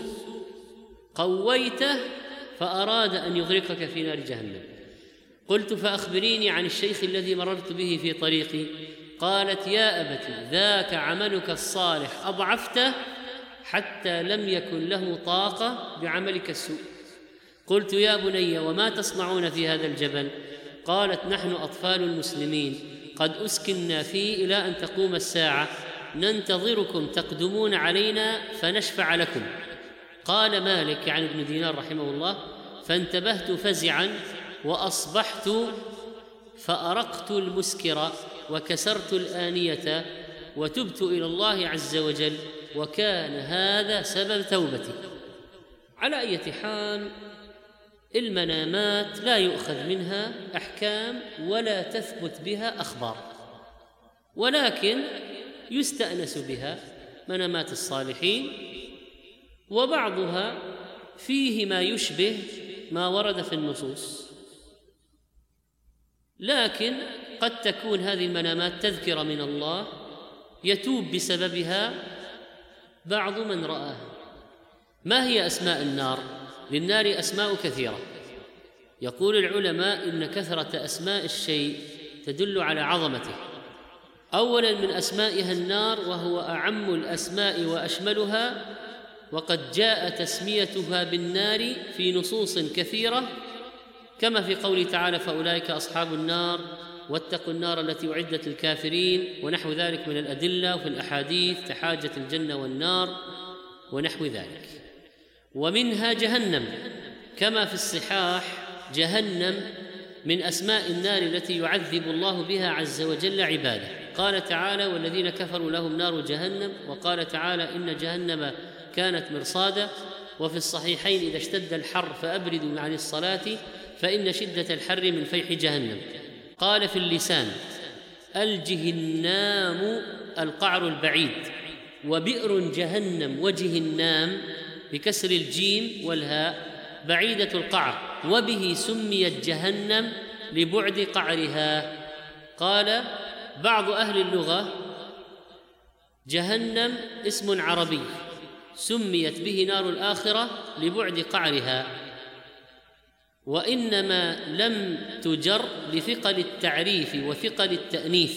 قويته فأراد أن يغرقك في نار جهنم. قلت: فأخبريني عن الشيخ الذي مررت به في طريقي. قالت: يا أبت، ذاك عملك الصالح، أضعفته حتى لم يكن له طاقة بعملك السوء. قلت: يا بني، وما تصنعون في هذا الجبل؟ قالت: نحن أطفال المسلمين قد أسكننا فيه إلى أن تقوم الساعة، ننتظركم تقدمون علينا فنشفع لكم. قال مالك يعني ابن دينار رحمه الله: فانتبهت فزعا وأصبحت فأرقت المسكر وكسرت الآنية وتبت إلى الله عز وجل، وكان هذا سبب توبتي. على أي حال، المنامات لا يؤخذ منها أحكام ولا تثبت بها أخبار، ولكن يستأنس بها منامات الصالحين، وبعضها فيه ما يشبه ما ورد في النصوص، لكن قد تكون هذه المنامات تذكرة من الله يتوب بسببها بعض من رآها. ما هي أسماء النار؟ للنار أسماء كثيرة. يقول العلماء إن كثرة أسماء الشيء تدل على عظمته. أولا من أسمائها النار، وهو أعم الأسماء وأشملها، وقد جاء تسميتها بالنار في نصوص كثيرة، كما في قوله تعالى: فأولئك أصحاب النار واتقوا النار التي أعدت للكافرين، ونحو ذلك من الأدلة، وفي الأحاديث تحاجة الجنة والنار ونحو ذلك. ومنها جهنم، كما في الصحاح: جهنم من أسماء النار التي يعذب الله بها عز وجل عباده. قال تعالى: والذين كفروا لهم نار جهنم. وقال تعالى: إن جهنم كانت مرصادا. وفي الصحيحين: إذا اشتد الحر فأبردوا عن الصلاة فإن شدة الحر من فيح جهنم. قال في اللسان: الجهنام القعر البعيد، وبئر جهنم وجهنام بكسر الجيم والهاء بعيدة القعر، وبه سميت جهنم لبعد قعرها. قال بعض أهل اللغة: جهنم اسم عربي سميت به نار الآخرة لبعد قعرها، وإنما لم تجر لثقل التعريف وثقل التأنيث.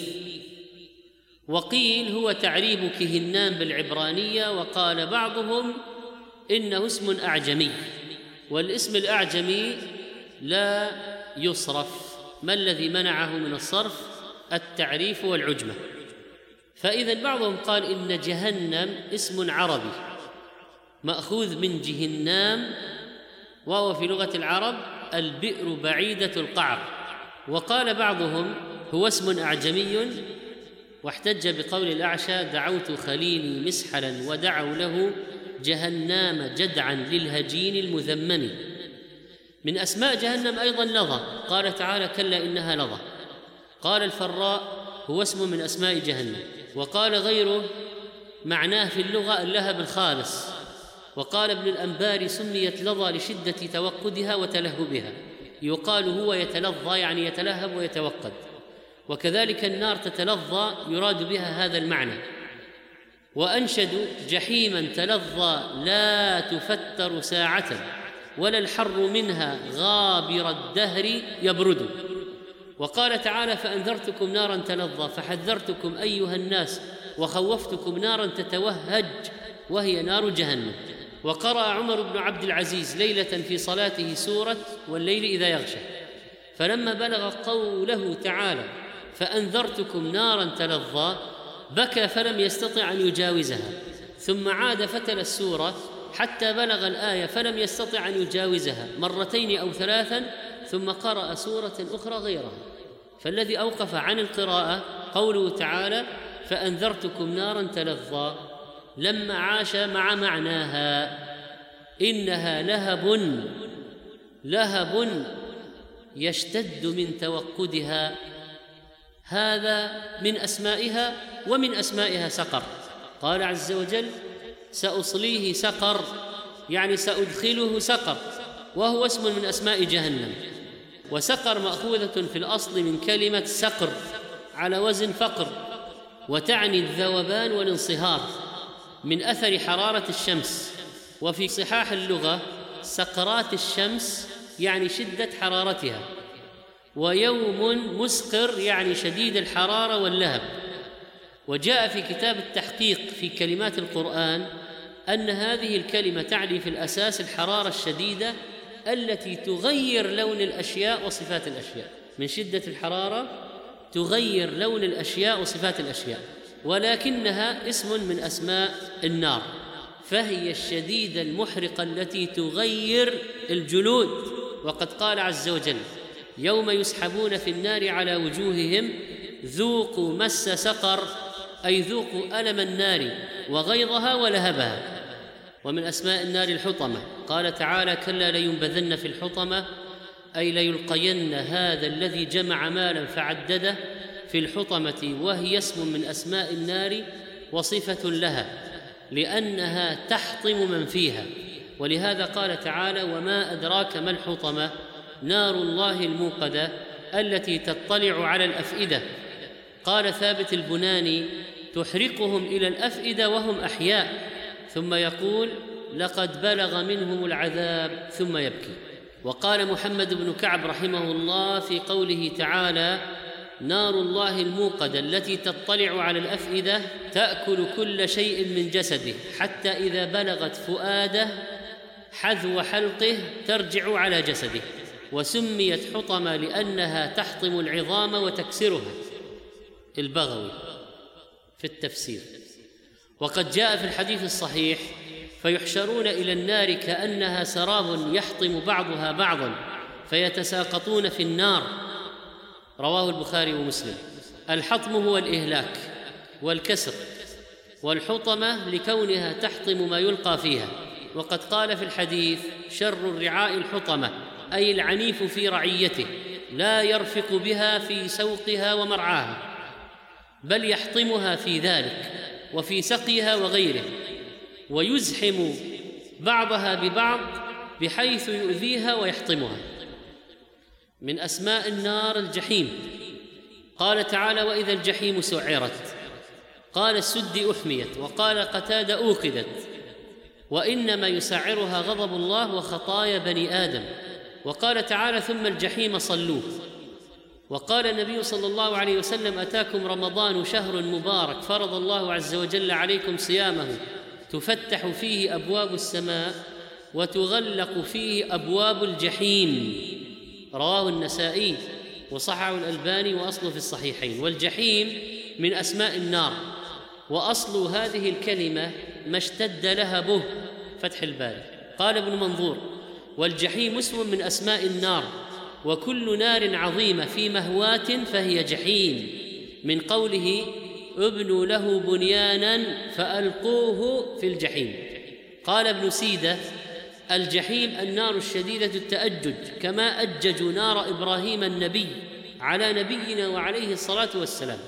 وقيل هو تعريب كهنام بالعبرانية، وقال بعضهم إنه اسم أعجمي، والاسم الأعجمي لا يصرف. ما الذي منعه من الصرف؟ التعريف والعجمة. فإذا بعضهم قال إن جهنم اسم عربي مأخوذ من جهنام، وهو في لغة العرب البئر بعيدة القعر. وقال بعضهم هو اسم أعجمي، واحتج بقول الأعشى دعوت خليلي مسحلا ودعوا له جهنام جدعا للهجين المذمم. من أسماء جهنم أيضا لظى، قال تعالى كلا إنها لظى. قال الفراء هو اسم من أسماء جهنم. وقال غيره معناه في اللغة اللهب الخالص. وقال ابن الأنباري سميت لظى لشدة توقدها وتلهبها، يقال هو يتلظى يعني يتلهب ويتوقد، وكذلك النار تتلظى يراد بها هذا المعنى. وأنشدوا جحيما تلظى لا تفتر ساعة ولا الحر منها غابر الدهر يبرد. وقال تعالى فأنذرتكم نارا تلظى فحذرتكم أيها الناس وخوفتكم نارا تتوهج وهي نار جهنم. وقرأ عمر بن عبد العزيز ليلة في صلاته سورة والليل إذا يغشى، فلما بلغ قوله تعالى فأنذرتكم نارا تلظى بكى فلم يستطع أن يجاوزها، ثم عاد فتل السورة حتى بلغ الآية فلم يستطع أن يجاوزها مرتين أو ثلاثا، ثم قرأ سورة أخرى غيرها. فالذي أوقف عن القراءة قوله تعالى فأنذرتكم نارا تلظى، لما عاش مع معناها إنها لهب يشتد من توقدها، هذا من أسمائها. ومن أسمائها سقر، قال عز وجل سأصليه سقر يعني سأدخله سقر، وهو اسم من أسماء جهنم. وسقر مأخوذة في الأصل من كلمة سقر على وزن فقر، وتعني الذوبان والانصهار من أثر حرارة الشمس. وفي صحاح اللغة سقرات الشمس يعني شدة حرارتها، ويوم مسقر يعني شديد الحرارة واللهب. وجاء في كتاب التحقيق في كلمات القرآن أن هذه الكلمة تعني في الأساس الحرارة الشديدة التي تغير لون الأشياء وصفات الأشياء، من شدة الحرارة تغير لون الأشياء وصفات الأشياء، ولكنها اسم من أسماء النار، فهي الشديدة المحرقة التي تغير الجلود. وقد قال عز وجل يوم يسحبون في النار على وجوههم ذوقوا مس سقر، أي ذوقوا ألم النار وغيظها ولهبها. ومن أسماء النار الحطمة، قال تعالى كلا لينبذن في الحطمة، أي ليلقين هذا الذي جمع مالا فعدده في الحطمة، وهي اسم من أسماء النار وصفة لها لأنها تحطم من فيها. ولهذا قال تعالى وما أدراك ما الحطمة نار الله الموقدة التي تطلع على الأفئدة. قال ثابت البناني تحرقهم إلى الأفئدة وهم أحياء، ثم يقول لقد بلغ منهم العذاب ثم يبكي. وقال محمد بن كعب رحمه الله في قوله تعالى نار الله الموقدة التي تطلع على الأفئدة تأكل كل شيء من جسده حتى إذا بلغت فؤاده حذو حلقه ترجع على جسده، وسميت حطمة لأنها تحطم العظام وتكسرها. البغوي في التفسير. وقد جاء في الحديث الصحيح فيحشرون إلى النار كأنها سراب يحطم بعضها بعضا فيتساقطون في النار، رواه البخاري ومسلم. الحطم هو الإهلاك والكسر، والحطمة لكونها تحطم ما يلقى فيها. وقد قال في الحديث شر الرعاء الحطمة، أي العنيف في رعيته لا يرفق بها في سوقها ومرعاها، بل يحطمها في ذلك وفي سقيها وغيره، ويزحم بعضها ببعض بحيث يؤذيها ويحطمها. من أسماء النار الجحيم، قال تعالى وإذا الجحيم سعرت، قال السد أحميت، وقال قتادة أوقدت، وإنما يسعرها غضب الله وخطايا بني آدم. وقال تعالى ثم الجحيم صلوه. وقال النبي صلى الله عليه وسلم أتاكم رمضان شهر مبارك فرض الله عز وجل عليكم صيامه تفتح فيه أبواب السماء وتغلق فيه أبواب الجحيم، رواه النسائي وصححه الألباني وأصله في الصحيحين. والجحيم من أسماء النار، وأصل هذه الكلمة ما اشتد لهبه، فتح الباري. قال ابن منظور: والجحيم اسم من أسماء النار، وكل نار عظيمة في مهواة فهي جحيم، من قوله: ابنوا له بنيانا فألقوه في الجحيم. قال ابن سيدة: الجحيم النار الشديدة التأجج، كما أججوا نار إبراهيم النبي على نبينا وعليه الصلاة والسلام.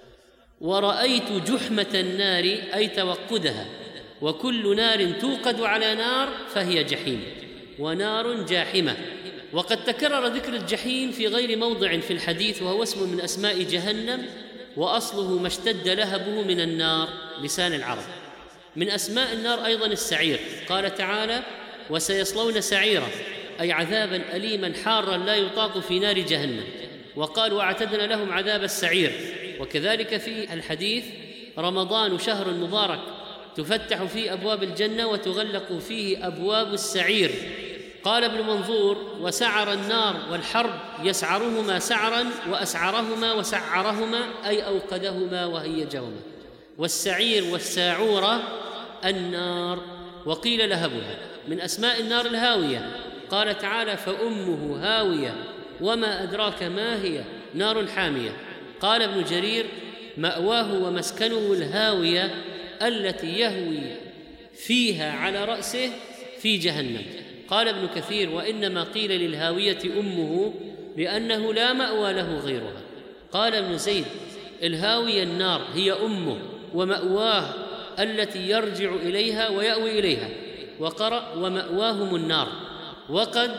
ورأيت جحمة النار أي توقدها، وكل نار توقد على نار فهي جحيم، ونار جاحمة. وقد تكرر ذكر الجحيم في غير موضع في الحديث، وهو اسم من أسماء جهنم، وأصله ما اشتد لهبه من النار، لسان العرب. من أسماء النار أيضا السعير، قال تعالى: وسيصلون سعيرا، أي عذابا أليما حارا لا يطاق في نار جهنم. وقال: واعتدنا لهم عذاب السعير. وكذلك في الحديث: رمضان شهر مبارك تفتح فيه أبواب الجنة وتغلق فيه أبواب السعير. قال ابن منظور: وسعر النار والحرب يسعرهما سعرا، وأسعرهما وسعرهما أي أوقدهما وهيجهما. والسعير والساعورة النار، وقيل لهبها. من أسماء النار الهاوية، قال تعالى: فأمه هاوية وما أدراك ما هي، نار حامية. قال ابن جرير: مأواه ومسكنه الهاوية التي يهوي فيها على رأسه في جهنم. قال ابن كثير: وإنما قيل للهاوية أمه لأنه لا مأوى له غيرها. قال ابن زيد: الهاوية النار هي أمه ومأواه التي يرجع إليها ويأوي إليها. وقرأ: ومأواهم النار. وقد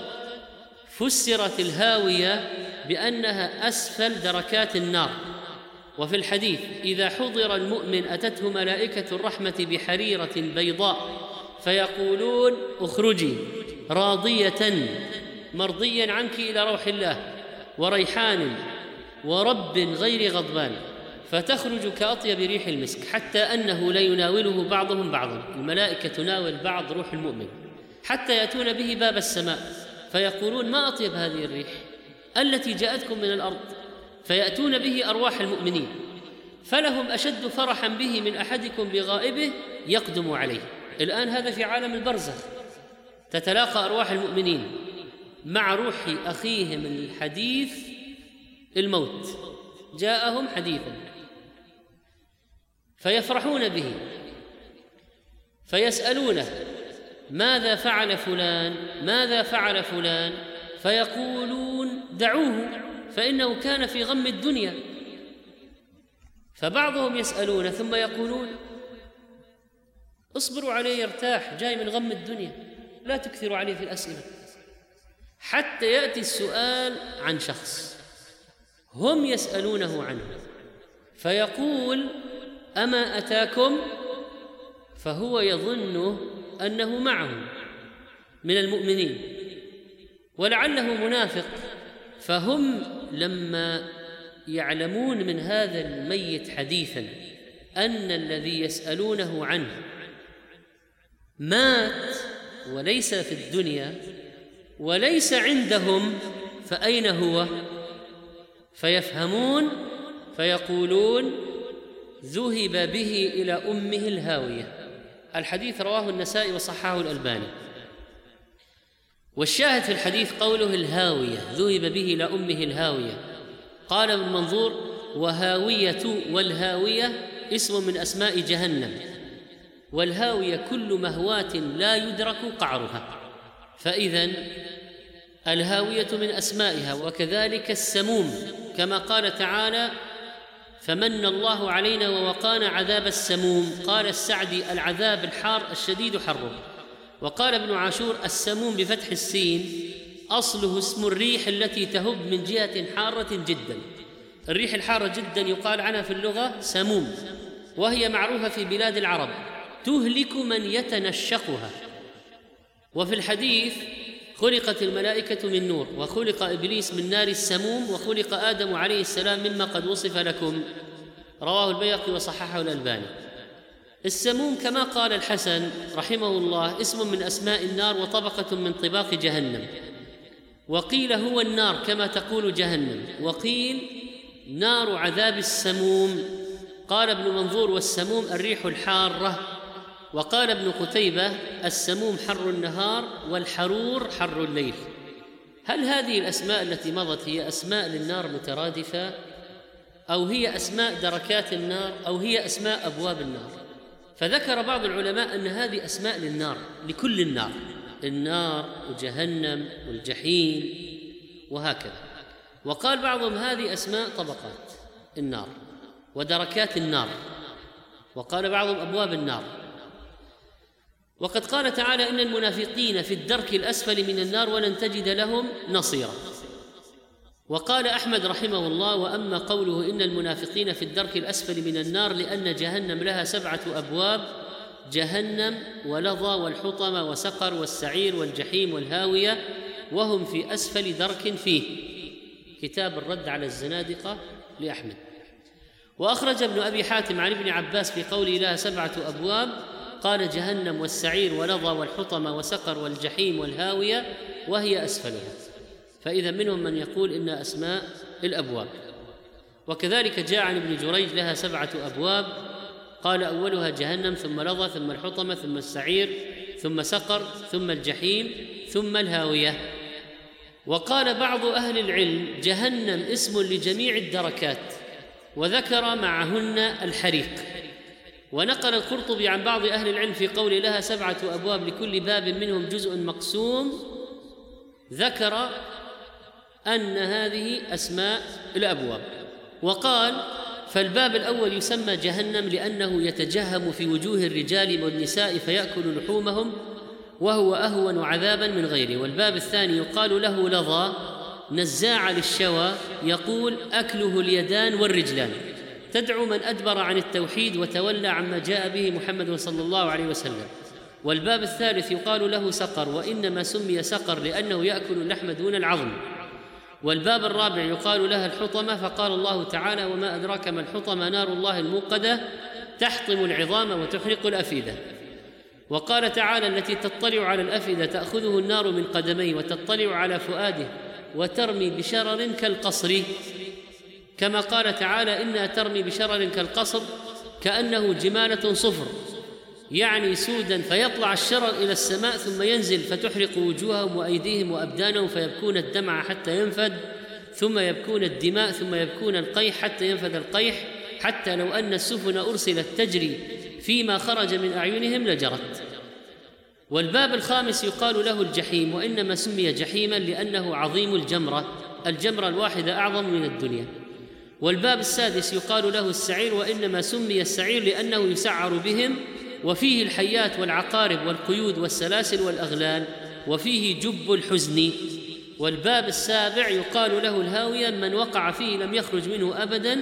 فسرت الهاوية بأنها أسفل دركات النار. وفي الحديث: إذا حضر المؤمن أتته ملائكة الرحمة بحريرة بيضاء فيقولون: اخرجي راضية مرضيا عنك إلى روح الله وريحان ورب غير غضبان، فتخرج كأطيب ريح المسك، حتى أنه ليناوله بعضهم بعضا. الملائكة تناول بعض روح المؤمن حتى يأتون به باب السماء فيقولون: ما أطيب هذه الريح التي جاءتكم من الأرض، فيأتون به أرواح المؤمنين، فلهم أشد فرحا به من أحدكم بغائبه يقدم عليه. الآن هذا في عالم البرزخ، تتلاقى أرواح المؤمنين مع روح أخيهم الحديث الموت، جاءهم حديثا فيفرحون به، فيسألونه: ماذا فعل فلان؟ ماذا فعل فلان؟ فيقولون: دعوه فإنه كان في غم الدنيا. فبعضهم يسألون ثم يقولون: اصبروا عليه يرتاح، جاي من غم الدنيا، لا تكثروا عليه في الأسئلة، حتى يأتي السؤال عن شخص هم يسألونه عنه، فيقول: أما أتاكم؟ فهو يظن أنه معهم من المؤمنين ولعله منافق. فهم لما يعلمون من هذا الميت حديثا أن الذي يسألونه عنه مات وليس في الدنيا وليس عندهم، فأين هو؟ فيفهمون فيقولون: ذهب به إلى أمه الهاوية. الحديث رواه النسائي وصححه الألباني. والشاهد في الحديث قوله الهاوية، ذهب به إلى أمه الهاوية. قال ابن منظور: وهاوية والهاوية اسم من أسماء جهنم، والهاوية كل مهواة لا يدرك قعرها. فإذن الهاوية من أسمائها. وكذلك السموم، كما قال تعالى: فمن الله علينا ووقانا عذاب السموم. قال السعدي: العذاب الحار الشديد حره. وقال ابن عاشور: السموم بفتح السين أصله اسم الريح التي تهب من جهة حارة جدا. الريح الحارة جدا يقال عنها في اللغة سموم، وهي معروفة في بلاد العرب، تهلك من يتنشقها. وفي الحديث: خلقت الملائكة من نور، وخلق إبليس من نار السموم، وخلق آدم عليه السلام مما قد وصف لكم. رواه البيهقي وصححه الألباني. السموم كما قال الحسن رحمه الله اسم من أسماء النار وطبقة من طباق جهنم. وقيل هو النار كما تقول جهنم، وقيل نار عذاب السموم. قال ابن منظور: والسموم الريح الحارة. وقال ابن قتيبة: السموم حر النهار والحرور حر الليل. هل هذه الأسماء التي مضت هي أسماء للنار مترادفة، أو هي أسماء دركات النار، أو هي أسماء أبواب النار؟ فذكر بعض العلماء أن هذه أسماء للنار، لكل النار، النار وجهنم والجحيم وهكذا. وقال بعضهم هذه أسماء طبقات النار ودركات النار، وقال بعضهم أبواب النار. وقد قال تعالى: إن المنافقين في الدرك الأسفل من النار ولن تجد لهم نصيرا. وقال أحمد رحمه الله: وأما قوله إن المنافقين في الدرك الأسفل من النار لأن جهنم لها 7 أبواب: جهنم ولظى والحطمة وسقر والسعير والجحيم والهاوية، وهم في أسفل درك فيه. كتاب الرد على الزنادقة لأحمد. وأخرج ابن أبي حاتم عن ابن عباس في قوله لها 7 أبواب، قال: جهنم والسعير ولظى والحطمة وسقر والجحيم والهاوية، وهي أسفلها. فإذا منهم من يقول إن أسماء الأبواب. وكذلك جاء عن ابن جريج لها 7 أبواب، قال: أولها جهنم، ثم لظى، ثم الحطمة، ثم السعير، ثم سقر، ثم الجحيم، ثم الهاوية. وقال بعض أهل العلم: جهنم اسم لجميع الدركات، وذكر معهن الحريق. ونقل القرطبي عن بعض أهل العلم في قول لها 7 أبواب لكل باب منهم جزء مقسوم، ذكر أن هذه أسماء الأبواب. وقال: فالباب الأول يسمى جهنم لأنه يتجهم في وجوه الرجال والنساء فيأكل لحومهم، وهو أهون عذابا من غيره. والباب الثاني يقال له لظى، نزاع للشوى، يقول: أكله اليدان والرجلان، تدعو من أدبر عن التوحيد وتولى عما جاء به محمد صلى الله عليه وسلم. والباب الثالث يقال له سقر، وإنما سمي سقر لأنه يأكل اللحم دون العظم. والباب الرابع يقال لها الحطمة، فقال الله تعالى: وما أدراك ما الحطمة، نار الله الموقدة، تحطم العظام وتحرق الأفئدة. وقال تعالى: التي تطلع على الأفئدة تأخذه النار من قدميه وتطلع على فؤاده وترمي بشرر كالقصر، كما قال تعالى: إنها ترمي بشرر كالقصر كأنه جمالة صفر، يعني سودا، فيطلع الشرر إلى السماء ثم ينزل فتحرق وجوههم وأيديهم وأبدانهم، فيبكون الدمع حتى ينفد، ثم يبكون الدماء، ثم يبكون القيح حتى ينفد القيح، حتى لو أن السفن أرسلت تجري فيما خرج من أعينهم لجرت. والباب الخامس يقال له الجحيم، وإنما سمي جحيما لأنه عظيم الجمرة الواحدة أعظم من الدنيا. والباب السادس يقال له السعير، وإنما سمي السعير لأنه يسعر بهم، وفيه الحيات والعقارب والقيود والسلاسل والأغلال، وفيه جب الحزن. والباب السابع يقال له الهاوية، من وقع فيه لم يخرج منه أبدا،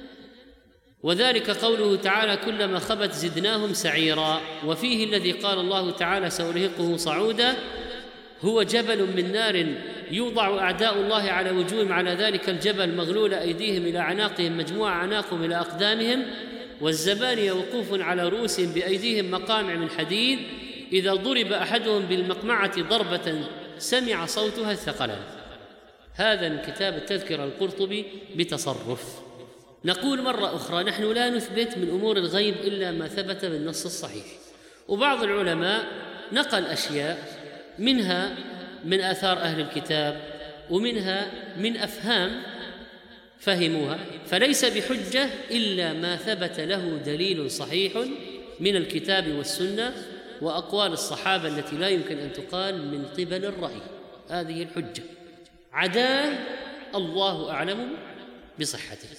وذلك قوله تعالى: كلما خبت زدناهم سعيرا. وفيه الذي قال الله تعالى: سأرهقه صعودا، هو جبل من نار يوضع أعداء الله على وجوههم، على ذلك الجبل مغلول أيديهم إلى أعناقهم، مجموع أعناقهم إلى أقدامهم، والزبانية وقوف على رؤوسهم، بأيديهم مقامع من حديد، إذا ضرب أحدهم بالمقمعة ضربة سمع صوتها الثقلان. هذا من كتاب التذكرة القرطبي بتصرف. نقول مرة أخرى: نحن لا نثبت من أمور الغيب إلا ما ثبت بالنص الصحيح. وبعض العلماء نقل أشياء منها من آثار أهل الكتاب، ومنها من أفهام فهموها، فليس بحجة إلا ما ثبت له دليل صحيح من الكتاب والسنة وأقوال الصحابة التي لا يمكن أن تقال من قبل الرأي. هذه الحجة، عداه الله أعلم بصحته.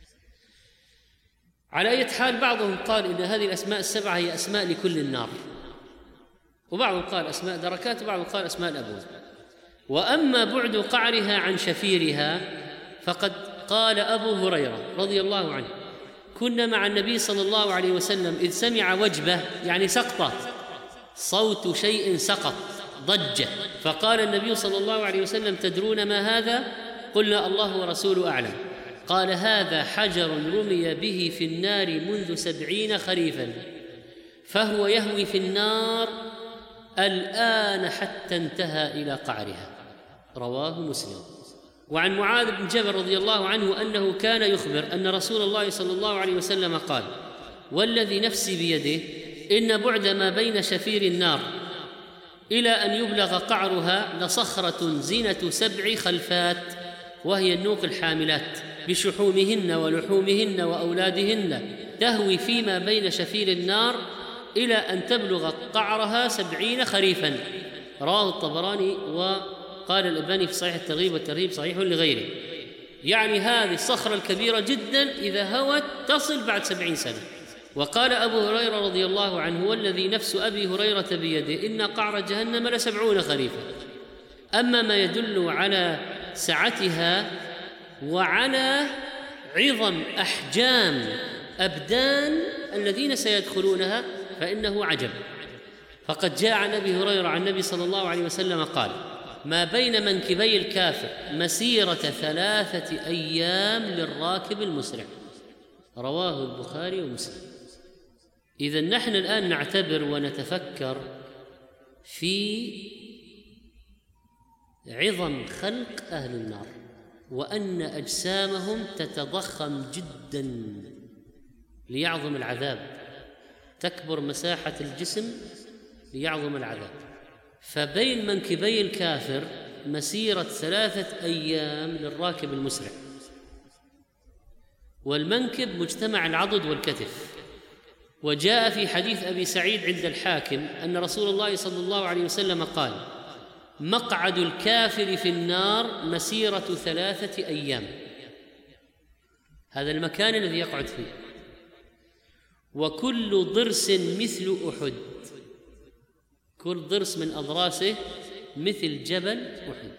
على أي حال، بعضهم قال إن هذه الأسماء السبعة هي أسماء لكل النار، وبعضهم قال أسماء دركات، وبعضهم قال أسماء الأبواب. وأما بعد قعرها عن شفيرها فقد قال أبو هريرة رضي الله عنه: كنا مع النبي صلى الله عليه وسلم إذ سمع وجبة، يعني سقطة، صوت شيء سقط، ضجة، فقال النبي صلى الله عليه وسلم: تدرون ما هذا؟ قلنا: الله ورسوله أعلم. قال: هذا حجر رمي به في النار منذ 70 خريفا، فهو يهوي في النار الآن حتى انتهى إلى قعرها. رواه مسلم. وعن معاذ بن جبل رضي الله عنه أنه كان يخبر أن رسول الله صلى الله عليه وسلم قال: والذي نفسي بيده إن بعد ما بين شفير النار إلى أن يبلغ قعرها لصخرة زينة 7 خلفات، وهي النوق الحاملات بشحومهن ولحومهن وأولادهن، تهوي فيما بين شفير النار إلى أن تبلغ قعرها 70 خريفا. رواه الطبراني، وقال الألباني في صحيح الترغيب والترهيب صحيح لغيره. يعني هذه الصخرة الكبيرة جدا إذا هوت تصل بعد 70 سنة. وقال أبو هريرة رضي الله عنه: والذي نفس أبي هريرة بيده إن قعر جهنم ل70 خريفا. أما ما يدل على سعتها وعلى عظم أحجام أبدان الذين سيدخلونها فإنه عجب. فقد جاء عن أبي هريرة عن النبي صلى الله عليه وسلم قال: ما بين منكبي الكافر مسيرة 3 أيام للراكب المسرع. رواه البخاري ومسلم. إذن نحن الآن نعتبر ونتفكر في عظم خلق أهل النار، وأن أجسامهم تتضخم جدا ليعظم العذاب، تكبر مساحة الجسم ليعظم العذاب. فبين منكبي الكافر مسيرة 3 أيام للراكب المسرع. والمنكب مجتمع العضد والكتف. وجاء في حديث أبي سعيد عند الحاكم أن رسول الله صلى الله عليه وسلم قال: مقعد الكافر في النار مسيرة 3 أيام. هذا المكان الذي يقعد فيه. وكل ضرس مثل أحد، كل ضرس من أضراسه مثل جبل أحد.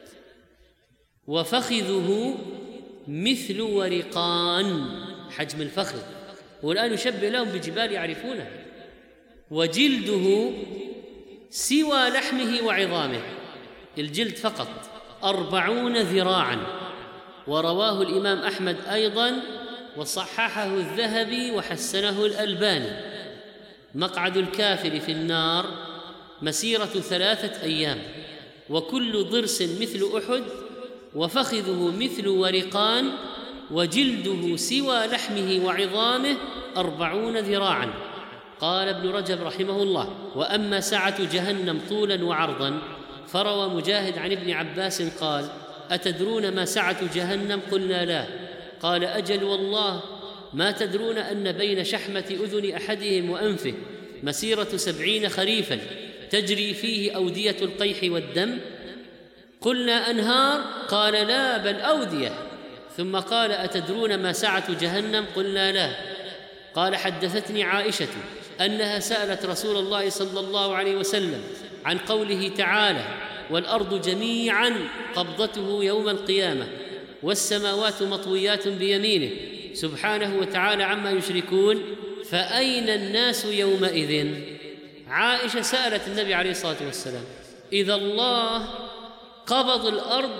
وفخذه مثل ورقان، حجم الفخذ، والآن يشبه لهم بجبال يعرفونها. وجلده سوى لحمه وعظامه، الجلد فقط 40 ذراعا. ورواه الإمام أحمد أيضا، وصححه الذهبي وحسنه الألباني. مقعد الكافر في النار مسيرة 3 أيام، وكل ضرس مثل أحد، وفخذه مثل ورقان، وجلده سوى لحمه وعظامه 40 ذراعا. قال ابن رجب رحمه الله: وأما سعة جهنم طولا وعرضا فروى مجاهد عن ابن عباس قال: أتدرون ما سعة جهنم؟ قلنا لا. قال: أجل والله ما تدرون أن بين شحمة أذن أحدهم وأنفه مسيرة 70 خريفا تجري فيه أودية القيح والدم؟ قلنا أنهار؟ قال: لا بل أودية. ثم قال: أتدرون ما سعة جهنم؟ قلنا لا. قال: حدثتني عائشة أنها سألت رسول الله صلى الله عليه وسلم عن قوله تعالى: والأرض جميعا قبضته يوم القيامة والسماوات مطويات بيمينه سبحانه وتعالى عما يشركون، فأين الناس يومئذ؟ عائشة سألت النبي عليه الصلاة والسلام: إذا الله قبض الأرض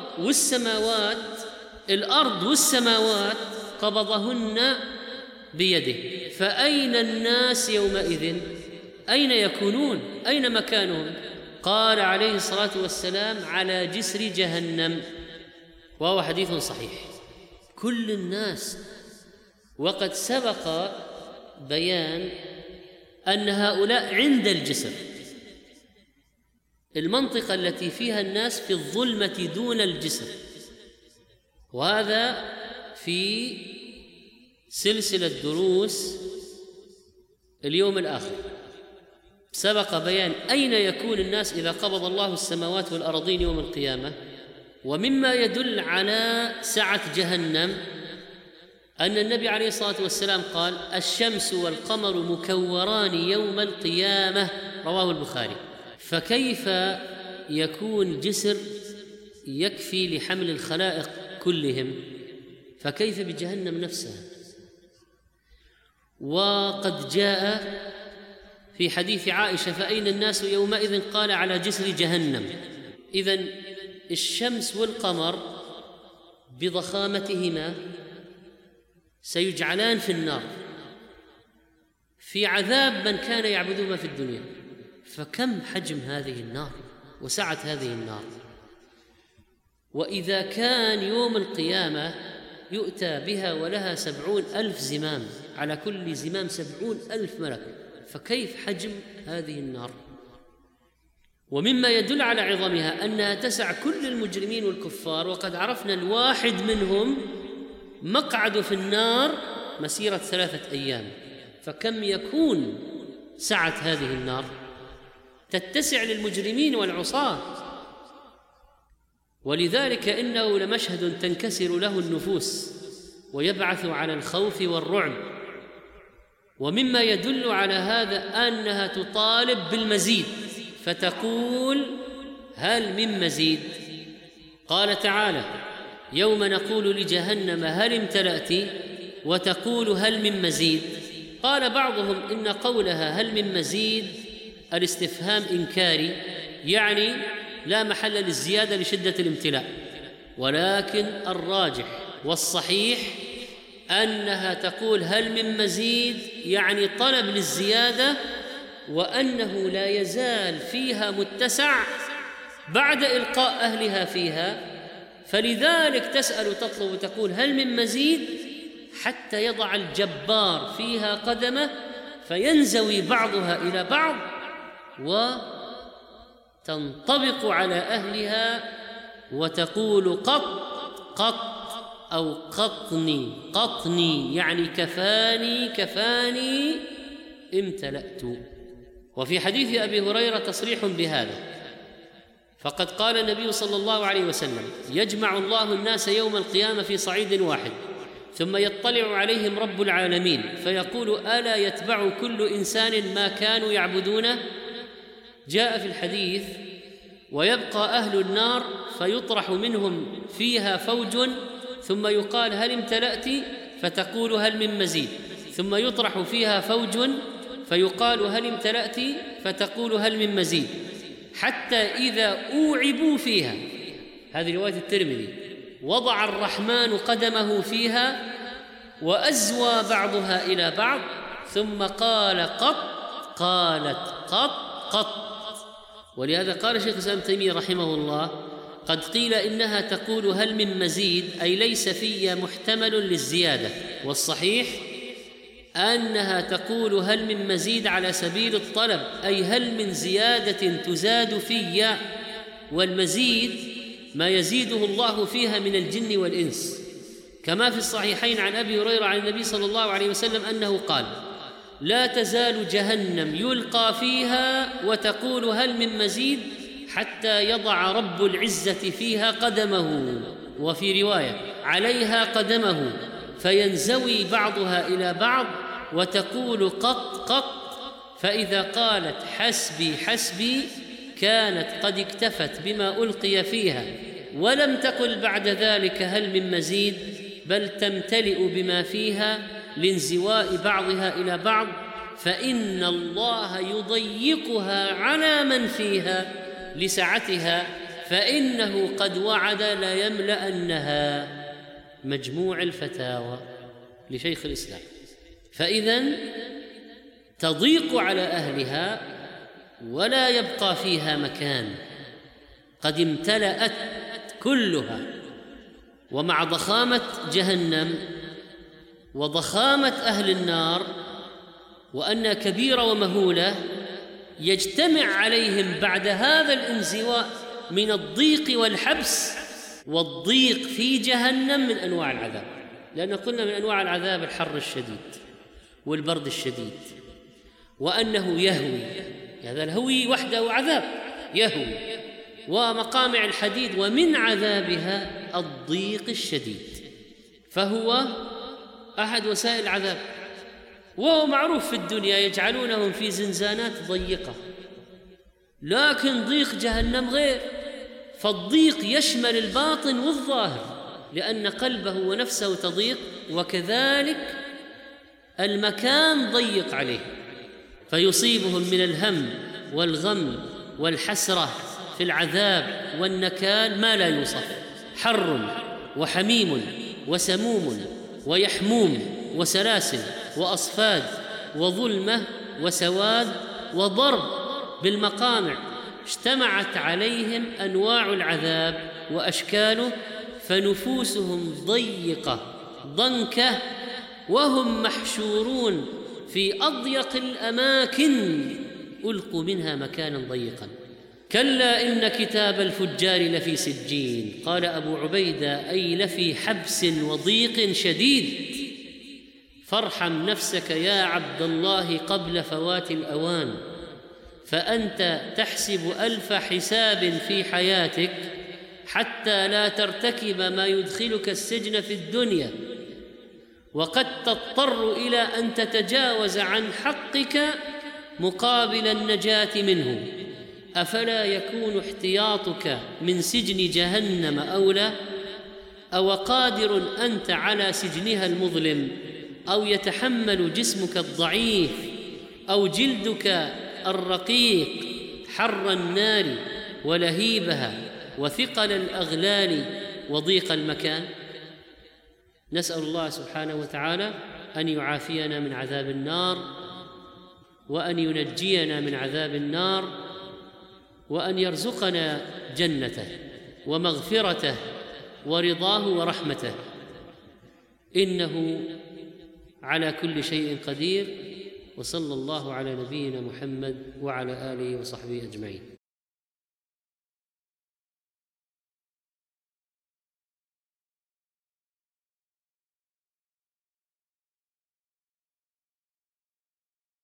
والسماوات قبضهن بيده، فأين الناس يومئذ؟ أين يكونون؟ أين مكانهم؟ قال عليه الصلاة والسلام: على جسر جهنم. وهو حديث صحيح. كل الناس. وقد سبق بيان أن هؤلاء عند الجسر، المنطقة التي فيها الناس في الظلمة دون الجسر. وهذا في سلسلة دروس اليوم الآخر سبق بيان أين يكون الناس إذا قبض الله السماوات والأرضين يوم القيامة. ومما يدل على سعة جهنم أن النبي عليه الصلاة والسلام قال: الشمس والقمر مكوران يوم القيامة. رواه البخاري. فكيف يكون جسر يكفي لحمل الخلائق كلهم، فكيف بجهنم نفسها؟ وقد جاء في حديث عائشة: فأين الناس يومئذ؟ قال: على جسر جهنم. إذن الشمس والقمر بضخامتهما سيجعلان في النار في عذاب من كان يعبدهما في الدنيا. فكم حجم هذه النار وسعة هذه النار؟ وإذا كان يوم القيامة يؤتى بها ولها 70,000 زمام، على كل زمام 70,000 ملك، فكيف حجم هذه النار؟ ومما يدل على عظمها أنها تسع كل المجرمين والكفار، وقد عرفنا الواحد منهم مقعد في النار مسيرة 3 أيام، فكم يكون سعة هذه النار؟ تتسع للمجرمين والعصاة. ولذلك إنه لمشهد تنكسر له النفوس ويبعث على الخوف والرعب. ومما يدل على هذا أنها تطالب بالمزيد، فتقول: هل من مزيد؟ قال تعالى: يوم نقول لجهنم هل امتلأت، وتقول: هل من مزيد؟ قال بعضهم إن قولها هل من مزيد الاستفهام إنكاري، يعني لا محل للزيادة لشدة الامتلاء، ولكن الراجح والصحيح أنها تقول هل من مزيد، يعني طلب للزيادة، وأنه لا يزال فيها متسع بعد إلقاء أهلها فيها، فلذلك تسأل تطلب وتقول هل من مزيد، حتى يضع الجبار فيها قدمه فينزوي بعضها إلى بعض وتنطبق على أهلها وتقول قط قط أو قطني قطني، يعني كفاني كفاني امتلأت. وفي حديث أبي هريرة تصريح بهذا، فقد قال النبي صلى الله عليه وسلم: يجمع الله الناس يوم القيامة في صعيد واحد، ثم يطلع عليهم رب العالمين فيقول: ألا يتبع كل إنسان ما كانوا يعبدونه؟ جاء في الحديث: ويبقى أهل النار فيطرح منهم فيها فوج، ثم يقال: هل امتلأت؟ فتقول: هل من مزيد؟ ثم يطرح فيها فوج فيقال: هل امتلأت؟ فتقول: هل من مزيد؟ حتى إذا أوعبوا فيها، هذه رواية الترمذي، وضع الرحمن قدمه فيها وأزوى بعضها إلى بعض، ثم قال قط، قالت قط قط. ولهذا قال شيخ الإسلام ابن تيمية رحمه الله: قد قيل إنها تقول هل من مزيد، أي ليس في محتمل للزيادة، والصحيح أنها تقول هل من مزيد على سبيل الطلب، أي هل من زيادة تزاد في، والمزيد ما يزيده الله فيها من الجن والإنس، كما في الصحيحين عن أبي هريرة عن النبي صلى الله عليه وسلم أنه قال: لا تزال جهنم يلقى فيها وتقول هل من مزيد، حتى يضع رب العزة فيها قدمه، وفي رواية عليها قدمه، فينزوي بعضها إلى بعض وتقول قط قط، فإذا قالت حسبي حسبي كانت قد اكتفت بما ألقي فيها، ولم تقل بعد ذلك هل من مزيد، بل تمتلئ بما فيها لانزواء بعضها إلى بعض، فإن الله يضيقها على من فيها لسعتها، فإنه قد وعد ليملأنها. مجموع الفتاوى لشيخ الإسلام. فإذن تضيق على أهلها ولا يبقى فيها مكان، قد امتلأت كلها. ومع ضخامة جهنم وضخامة أهل النار وأنها كبيرة ومهولة، يجتمع عليهم بعد هذا الانزواء من الضيق والحبس، والضيق في جهنم من أنواع العذاب، لأن قلنا من أنواع العذاب الحر الشديد والبرد الشديد، وأنه يهوي، هذا الهوي وحده عذاب، يهوي، ومقامع الحديد، ومن عذابها الضيق الشديد، فهو أحد وسائل العذاب. وهو معروف في الدنيا يجعلونهم في زنزانات ضيقة، لكن ضيق جهنم غير، فالضيق يشمل الباطن والظاهر، لأن قلبه ونفسه تضيق، وكذلك المكان ضيق عليه، فيصيبهم من الهم والغم والحسرة في العذاب والنكال ما لا يوصف، حر وحميم وسموم ويحموم وسلاسل وأصفاد وظلمة وسواد وضرب بالمقامع اجتمعت عليهم أنواع العذاب وأشكاله، فنفوسهم ضيقة ضنكة، وهم محشورون في أضيق الأماكن ألقوا منها مكانا ضيقا. كلا إن كتاب الفجار لفي سجين. قال أبو عبيدة: أي لفي حبس وضيق شديد. فارحم نفسك يا عبد الله قبل فوات الأوان، فأنت تحسب ألف حساب في حياتك حتى لا ترتكب ما يدخلك السجن في الدنيا، وقد تضطر إلى أن تتجاوز عن حقك مقابل النجاة منه. أفلا يكون احتياطك من سجن جهنم أولى؟ أو قادر أنت على سجنها المظلم؟ أو يتحمل جسمك الضعيف أو جلدك الرقيق حر النار ولهيبها وثقل الأغلال وضيق المكان؟ نسأل الله سبحانه وتعالى أن يعافينا من عذاب النار، وأن ينجينا من عذاب النار، وأن يرزقنا جنته ومغفرته ورضاه ورحمته، إنه على كل شيء قدير. وصلى الله على نبينا محمد وعلى آله وصحبه أجمعين.